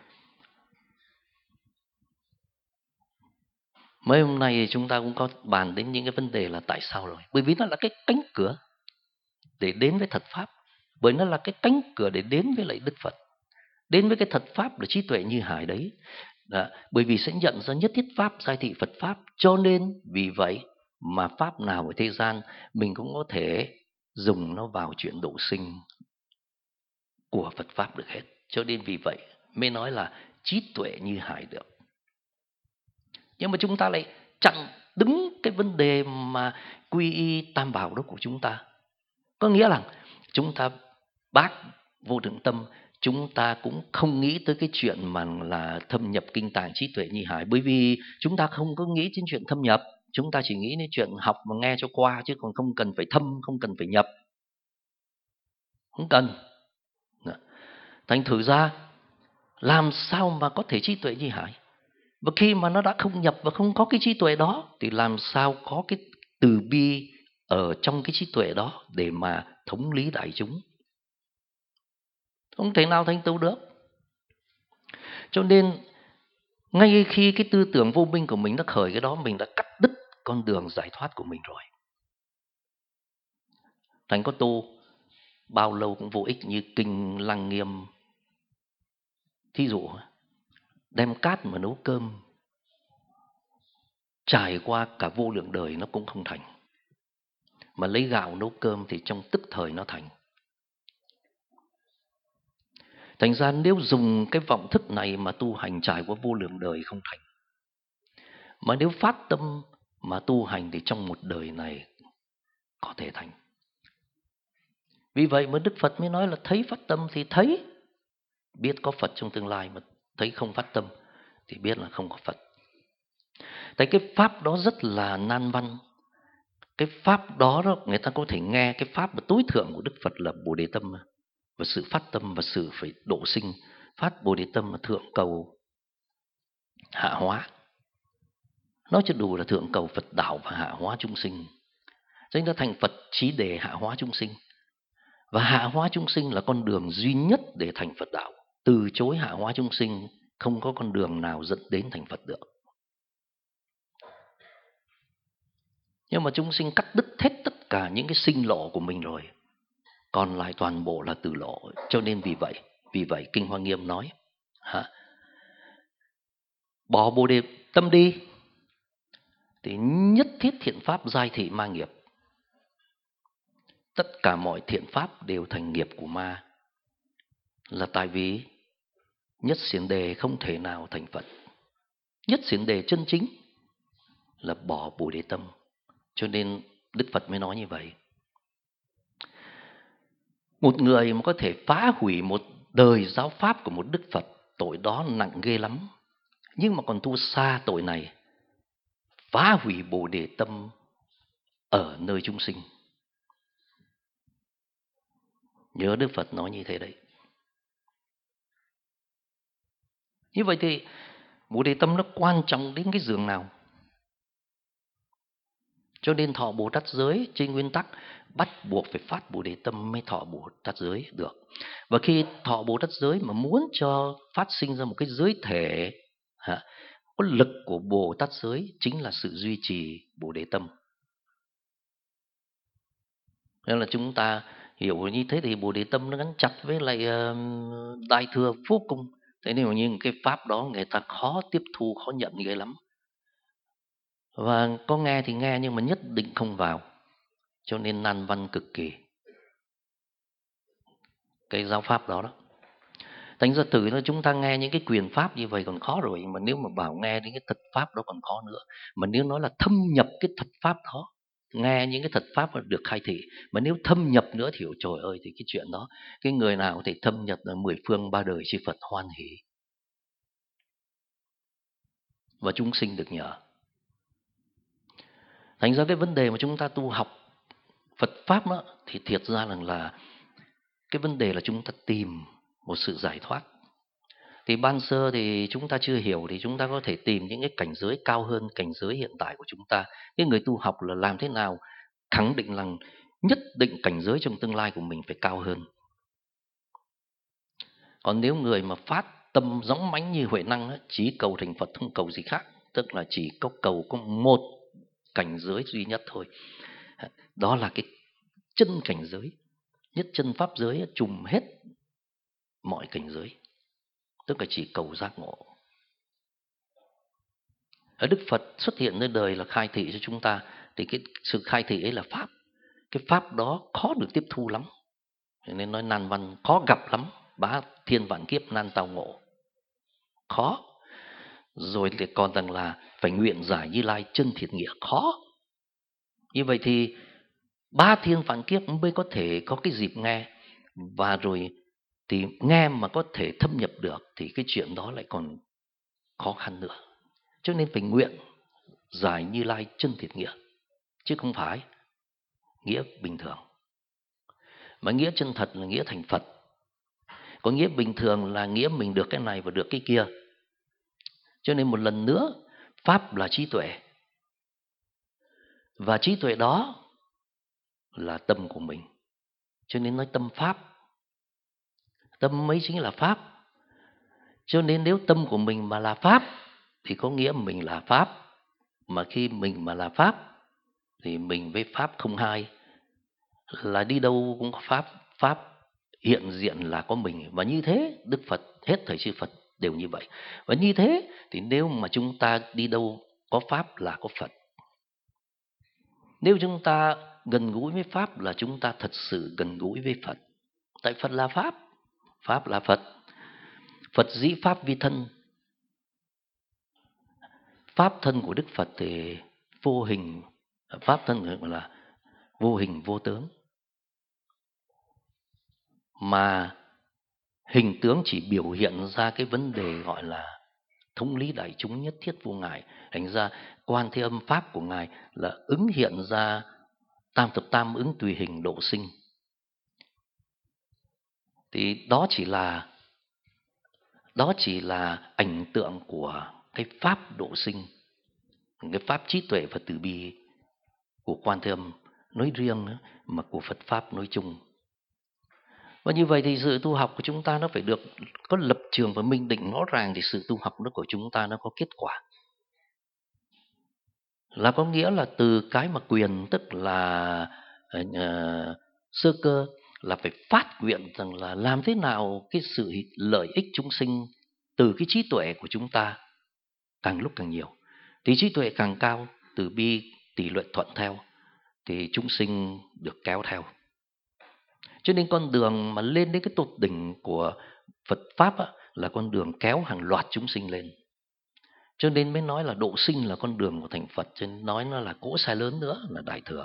mấy hôm nay chúng ta cũng có bàn đến những cái vấn đề là tại sao rồi. Bởi vì nó là cái cánh cửa để đến với thật pháp. Bởi nó là cái cánh cửa để đến với lại Đức Phật, đến với cái thật pháp là trí tuệ như hải đấy. Bởi vì sẽ nhận ra nhất thiết pháp giai thị Phật pháp, cho nên vì vậy mà pháp nào ở thế gian mình cũng có thể dùng nó vào chuyện độ sinh của Phật pháp được hết. Cho nên vì vậy mới nói là trí tuệ như hải được. Nhưng mà chúng ta lại chặn đứng cái vấn đề mà quy y tam bảo đó của chúng ta. Có nghĩa là chúng ta bác vô thượng tâm, chúng ta cũng không nghĩ tới cái chuyện mà là thâm nhập kinh tạng trí tuệ như hải. Bởi vì chúng ta không có nghĩ đến chuyện thâm nhập, chúng ta chỉ nghĩ đến chuyện học và nghe cho qua, chứ còn không cần phải thâm, không cần phải nhập, không cần. Thành thử ra làm sao mà có thể trí tuệ như hải? Và khi mà nó đã không nhập và không có cái trí tuệ đó, thì làm sao có cái từ bi ở trong cái trí tuệ đó để mà thống lý đại chúng? Không thể nào thành tựu được. Cho nên ngay khi cái tư tưởng vô minh của mình nó khởi cái đó, mình đã cắt đứt con đường giải thoát của mình rồi. Thành có tu bao lâu cũng vô ích, như kinh Lăng Nghiêm thí dụ, đem cát mà nấu cơm trải qua cả vô lượng đời nó cũng không thành, mà lấy gạo nấu cơm thì trong tức thời nó thành. Thành ra nếu dùng cái vọng thức này mà tu hành trải qua vô lượng đời không thành, mà nếu phát tâm mà tu hành thì trong một đời này có thể thành. Vì vậy mà Đức Phật mới nói là thấy phát tâm thì thấy, biết có Phật trong tương lai, mà thấy không phát tâm thì biết là không có Phật. Tại cái pháp đó rất là nan văn. Cái pháp đó người ta có thể nghe cái pháp mà tối thượng của Đức Phật là Bồ Đề tâm, và sự phát tâm và sự phải độ sinh. Phát Bồ Đề tâm là thượng cầu hạ hóa, nói cho đủ là thượng cầu Phật đạo và hạ hóa chúng sinh. Cho nên thành Phật chỉ để hạ hóa chúng sinh, và hạ hóa chúng sinh là con đường duy nhất để thành Phật đạo. Từ chối hạ hóa chúng sinh không có con đường nào dẫn đến thành Phật được. Nhưng mà chúng sinh cắt đứt hết tất cả những cái sinh lộ của mình rồi, còn lại toàn bộ là tử lộ. Cho nên vì vậy Kinh Hoa Nghiêm nói bỏ Bồ Đề tâm đi thì nhất thiết thiện pháp giai thị ma nghiệp. Tất cả mọi thiện pháp đều thành nghiệp của ma, là tại vì Nhất Xiển Đề không thể nào thành Phật. Nhất Xiển Đề chân chính là bỏ Bồ Đề tâm. Cho nên Đức Phật mới nói như vậy. Một người mà có thể phá hủy một đời giáo pháp của một Đức Phật, tội đó nặng ghê lắm. Nhưng mà còn tu xa tội này, phá hủy Bồ Đề tâm ở nơi chúng sinh. Nhớ Đức Phật nói như thế đấy. Như vậy thì Bồ Đề tâm nó quan trọng đến cái giường nào? Cho nên thọ Bồ Tát giới trên nguyên tắc bắt buộc phải phát Bồ Đề tâm mới thọ Bồ Tát giới được. Và khi thọ Bồ Tát giới mà muốn cho phát sinh ra một cái giới thể có lực của Bồ Tát giới chính là sự duy trì Bồ Đề tâm. Nên là chúng ta hiểu như thế thì Bồ Đề tâm nó gắn chặt với lại Đại Thừa vô cùng. Thế nên mà những cái pháp đó người ta khó tiếp thu, khó nhận ghê lắm. Và có nghe thì nghe nhưng mà nhất định không vào. Cho nên nan văn cực kỳ cái giáo pháp đó đó. Thành ra từ nó chúng ta nghe những cái quyền pháp như vậy còn khó rồi, mà nếu mà bảo nghe đến cái thật pháp đó còn khó nữa. Mà nếu nói là thâm nhập cái thật pháp đó, nghe những cái thật pháp mà được khai thị, mà nếu thâm nhập nữa thì trời ơi, thì cái chuyện đó, cái người nào có thể thâm nhập là 10 phương 3 đời chư Phật hoan hỷ và chúng sinh được nhờ. Thành ra cái vấn đề mà chúng ta tu học Phật pháp đó thì thiệt ra là cái vấn đề là chúng ta tìm một sự giải thoát. Thì ban sơ thì chúng ta chưa hiểu thì chúng ta có thể tìm những cái cảnh giới cao hơn cảnh giới hiện tại của chúng ta. Cái người tu học là làm thế nào khẳng định rằng nhất định cảnh giới trong tương lai của mình phải cao hơn. Còn nếu người mà phát tâm dõng mãnh như Huệ Năng chỉ cầu thành Phật không cầu gì khác, tức là chỉ cầu có một cảnh giới duy nhất thôi. Đó là cái chân cảnh giới, nhất chân pháp giới trùm hết mọi cảnh giới. Tức là chỉ cầu giác ngộ. Ở Đức Phật xuất hiện nơi đời là khai thị cho chúng ta, thì cái sự khai thị ấy là pháp. Cái pháp đó khó được tiếp thu lắm, nên nói nan văn khó gặp lắm. Bá thiên vạn kiếp nan tao ngộ, khó. Rồi thì còn rằng là phải nguyện giải Như Lai chân thiệt nghĩa, khó. Như vậy thì 3 thiên vạn kiếp mới có thể có cái dịp nghe. Và rồi thì nghe mà có thể thâm nhập được thì cái chuyện đó lại còn khó khăn nữa. Cho nên phải nguyện giải Như Lai chân thiệt nghĩa, chứ không phải nghĩa bình thường. Mà nghĩa chân thật là nghĩa thành Phật. Có nghĩa bình thường là nghĩa mình được cái này và được cái kia. Cho nên một lần nữa, pháp là trí tuệ. Và trí tuệ đó là tâm của mình. Cho nên nói tâm pháp. Tâm ấy chính là pháp. Cho nên nếu tâm của mình mà là pháp thì có nghĩa mình là pháp. Mà khi mình mà là pháp thì mình với pháp không hai. Là đi đâu cũng có pháp. Pháp hiện diện là có mình. Và như thế Đức Phật, hết thầy chư Phật đều như vậy. Và như thế thì nếu mà chúng ta đi đâu có pháp là có Phật. Nếu chúng ta gần gũi với pháp là chúng ta thật sự gần gũi với Phật. Tại Phật là pháp, pháp là Phật. Phật dĩ pháp vi thân. Pháp thân của Đức Phật thì vô hình, pháp thân gọi là vô hình vô tướng. Mà hình tướng chỉ biểu hiện ra cái vấn đề gọi là thống lý đại chúng nhất thiết vô ngại. Thành ra Quan Thế Âm pháp của Ngài là ứng hiện ra tam thập tam ứng tùy hình độ sinh. Thì đó chỉ là ảnh tượng của cái pháp độ sinh, cái pháp trí tuệ và từ bi của Quan Thế Âm nói riêng mà của Phật pháp nói chung. Và như vậy thì sự tu học của chúng ta nó phải được có lập trường và minh định rõ ràng thì sự tu học đó của chúng ta nó có kết quả. Là có nghĩa là từ cái mà quyền, tức là sơ cơ, là phải phát nguyện rằng là làm thế nào cái sự lợi ích chúng sinh từ cái trí tuệ của chúng ta càng lúc càng nhiều. Thì trí tuệ càng cao, từ bi tỷ lệ thuận theo, thì chúng sinh được kéo theo. Cho nên con đường mà lên đến cái tột đỉnh của Phật pháp là con đường kéo hàng loạt chúng sinh lên. Cho nên mới nói là độ sinh là con đường của thành Phật, cho nên nói nó là cỗ xe lớn nữa là Đại Thừa.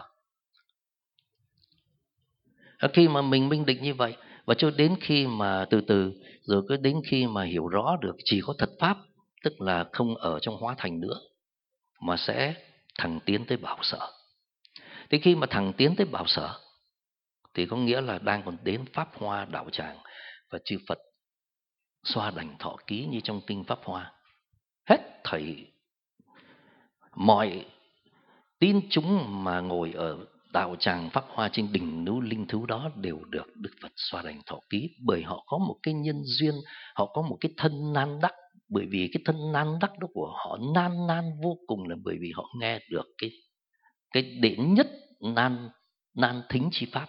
Khi mà mình minh định như vậy, và cho đến khi mà từ từ, rồi cứ đến khi mà hiểu rõ được chỉ có thật Pháp, tức là không ở trong hóa thành nữa, mà sẽ thẳng tiến tới Bảo Sở. Thế khi mà thẳng tiến tới Bảo Sở, thì có nghĩa là đang còn đến Pháp Hoa đạo tràng, và chư Phật xoa đảnh thọ ký như trong kinh Pháp Hoa. Hết thảy mọi tín chúng mà ngồi ở đạo tràng Pháp Hoa trên đỉnh núi linh thú đó đều được Đức Phật xoa đảnh thọ ký, bởi họ có một cái nhân duyên, họ có một cái thân nan đắc. Bởi vì cái thân nan đắc đó của họ nan vô cùng, là bởi vì họ nghe được cái đến nhất nan thính chi pháp.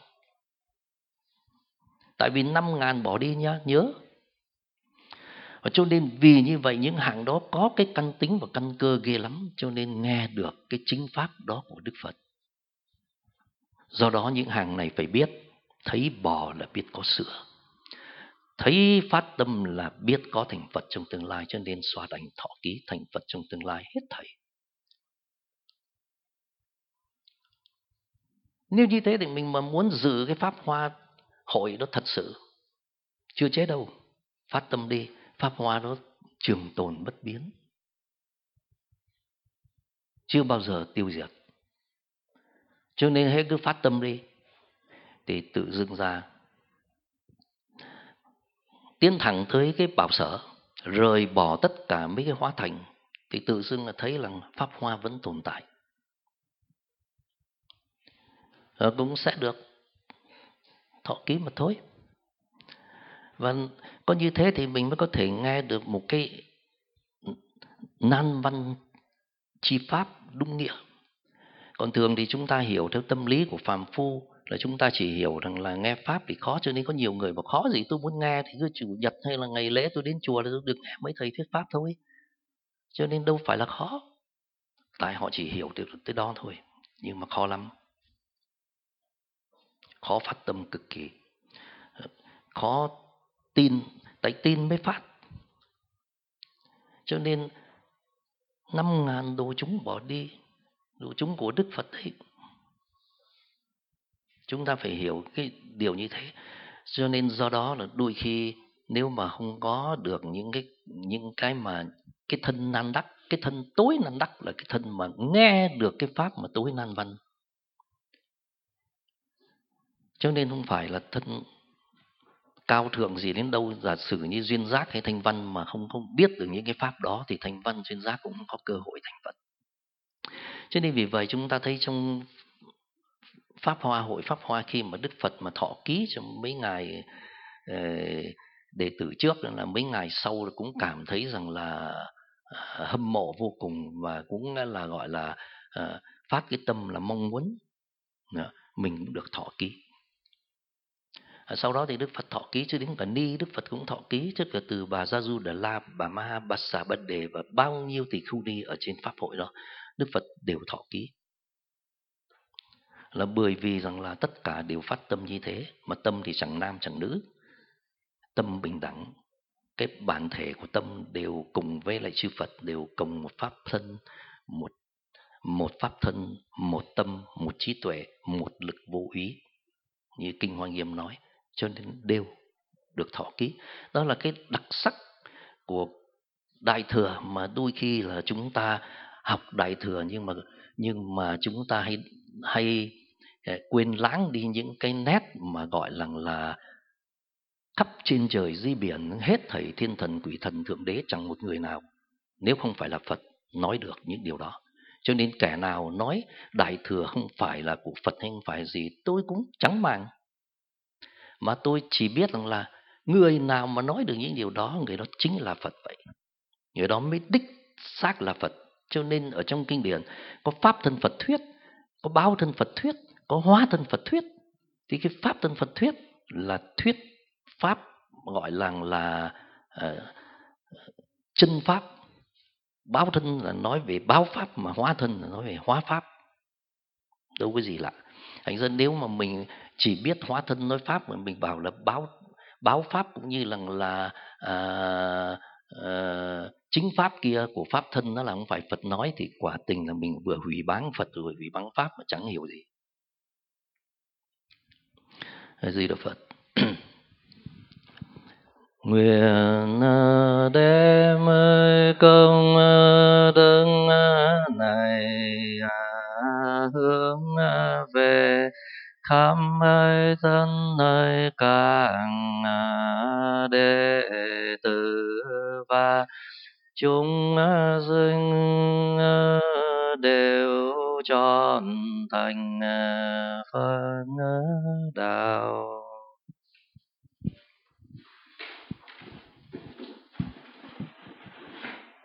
Tại vì 5.000 bỏ đi nhá, nhớ. Và cho nên vì như vậy những hạng đó có cái căn tính và căn cơ ghê lắm, cho nên nghe được cái chính pháp đó của Đức Phật. Do đó những hàng này phải biết, thấy bò là biết có sữa, thấy phát tâm là biết có thành Phật trong tương lai, cho nên xoa đảnh thọ ký thành Phật trong tương lai hết thảy. Nếu như thế thì mình mà muốn giữ cái Pháp Hoa hội đó thật sự chưa chết đâu, phát tâm đi, Pháp Hoa đó trường tồn bất biến, chưa bao giờ tiêu diệt. Cho nên hễ cứ phát tâm đi thì tự dưng ra tiến thẳng tới cái Bảo Sở, rời bỏ tất cả mấy cái hóa thành, thì tự dưng là thấy rằng Pháp Hoa vẫn tồn tại, cũng sẽ được thọ ký mà thôi. Và có như thế thì mình mới có thể nghe được một cái nan văn chi pháp đúng nghĩa. Còn thường thì chúng ta hiểu theo tâm lý của phàm phu, là chúng ta chỉ hiểu rằng là nghe pháp thì khó, cho nên có nhiều người bảo khó gì, tôi muốn nghe thì cứ chủ nhật hay là ngày lễ tôi đến chùa là tôi được nghe mấy thầy thuyết pháp thôi. Cho nên đâu phải là khó, tại họ chỉ hiểu được tới đó thôi, nhưng mà khó lắm, khó phát tâm cực kỳ, khó tin, tại tin mới phát. Cho nên 5.000 đồ chúng bỏ đi, đồ chúng của Đức Phật đấy. Chúng ta phải hiểu cái điều như thế. Cho nên do đó là đôi khi nếu mà không có được những cái mà cái thân nan đắc, cái thân tối nan đắc là cái thân mà nghe được cái pháp mà tối nan văn. Cho nên không phải là thân cao thượng gì đến đâu, giả sử như duyên giác hay thanh văn mà không biết được những cái pháp đó thì thanh văn duyên giác cũng không có cơ hội thành Phật. Cho nên vì vậy chúng ta thấy trong Pháp Hoa hội Pháp Hoa, khi mà Đức Phật mà thọ ký cho mấy ngài đệ tử trước, là mấy ngài sau cũng cảm thấy rằng là hâm mộ vô cùng, và cũng là gọi là phát cái tâm là mong muốn mình cũng được thọ ký. Sau đó thì Đức Phật thọ ký cho đến Bà Ni, Đức Phật cũng thọ ký, tức là từ Bà Gia Du Đà La, Bà Ma, Bà Xà Bà Đề và bao nhiêu tỷ khưu ni ở trên pháp hội đó, Đức Phật đều thọ ký. Là bởi vì rằng là tất cả đều phát tâm như thế, mà tâm thì chẳng nam chẳng nữ, tâm bình đẳng, cái bản thể của tâm đều cùng với lại chư Phật, đều cùng một pháp thân, một pháp thân, một tâm, một trí tuệ, một lực vô úy, như kinh Hoa Nghiêm nói. Cho nên đều được thọ ký. Đó là cái đặc sắc của Đại Thừa, mà đôi khi là chúng ta học Đại Thừa nhưng mà chúng ta hay quên lãng đi những cái nét mà gọi là khắp trên trời dưới biển, hết thảy thiên thần quỷ thần thượng đế, chẳng một người nào nếu không phải là Phật nói được những điều đó. Cho nên kẻ nào nói Đại Thừa không phải là của Phật hay không phải gì, tôi cũng chẳng màng. Mà tôi chỉ biết rằng là người nào mà nói được những điều đó, người đó chính là Phật vậy. Người đó mới đích xác là Phật. Cho nên ở trong kinh điển có pháp thân Phật thuyết, có báo thân Phật thuyết, có hóa thân Phật thuyết. Thì cái pháp thân Phật thuyết là thuyết pháp, gọi là chân pháp. Báo thân là nói về báo pháp, mà hóa thân là nói về hóa pháp. Đâu có gì lạ. Thành ra nếu mà mình chỉ biết hóa thân nói pháp mà mình bảo là báo pháp cũng như là chính pháp kia của pháp thân, nó là không phải Phật nói, thì quả tình là mình vừa hủy báng Phật rồi hủy báng pháp mà chẳng hiểu gì. Di Đà Phật. Nguyện đem công đức này hướng về khắp thân nơi các đệ tử và chúng sinh đều trọn thành Phật đạo.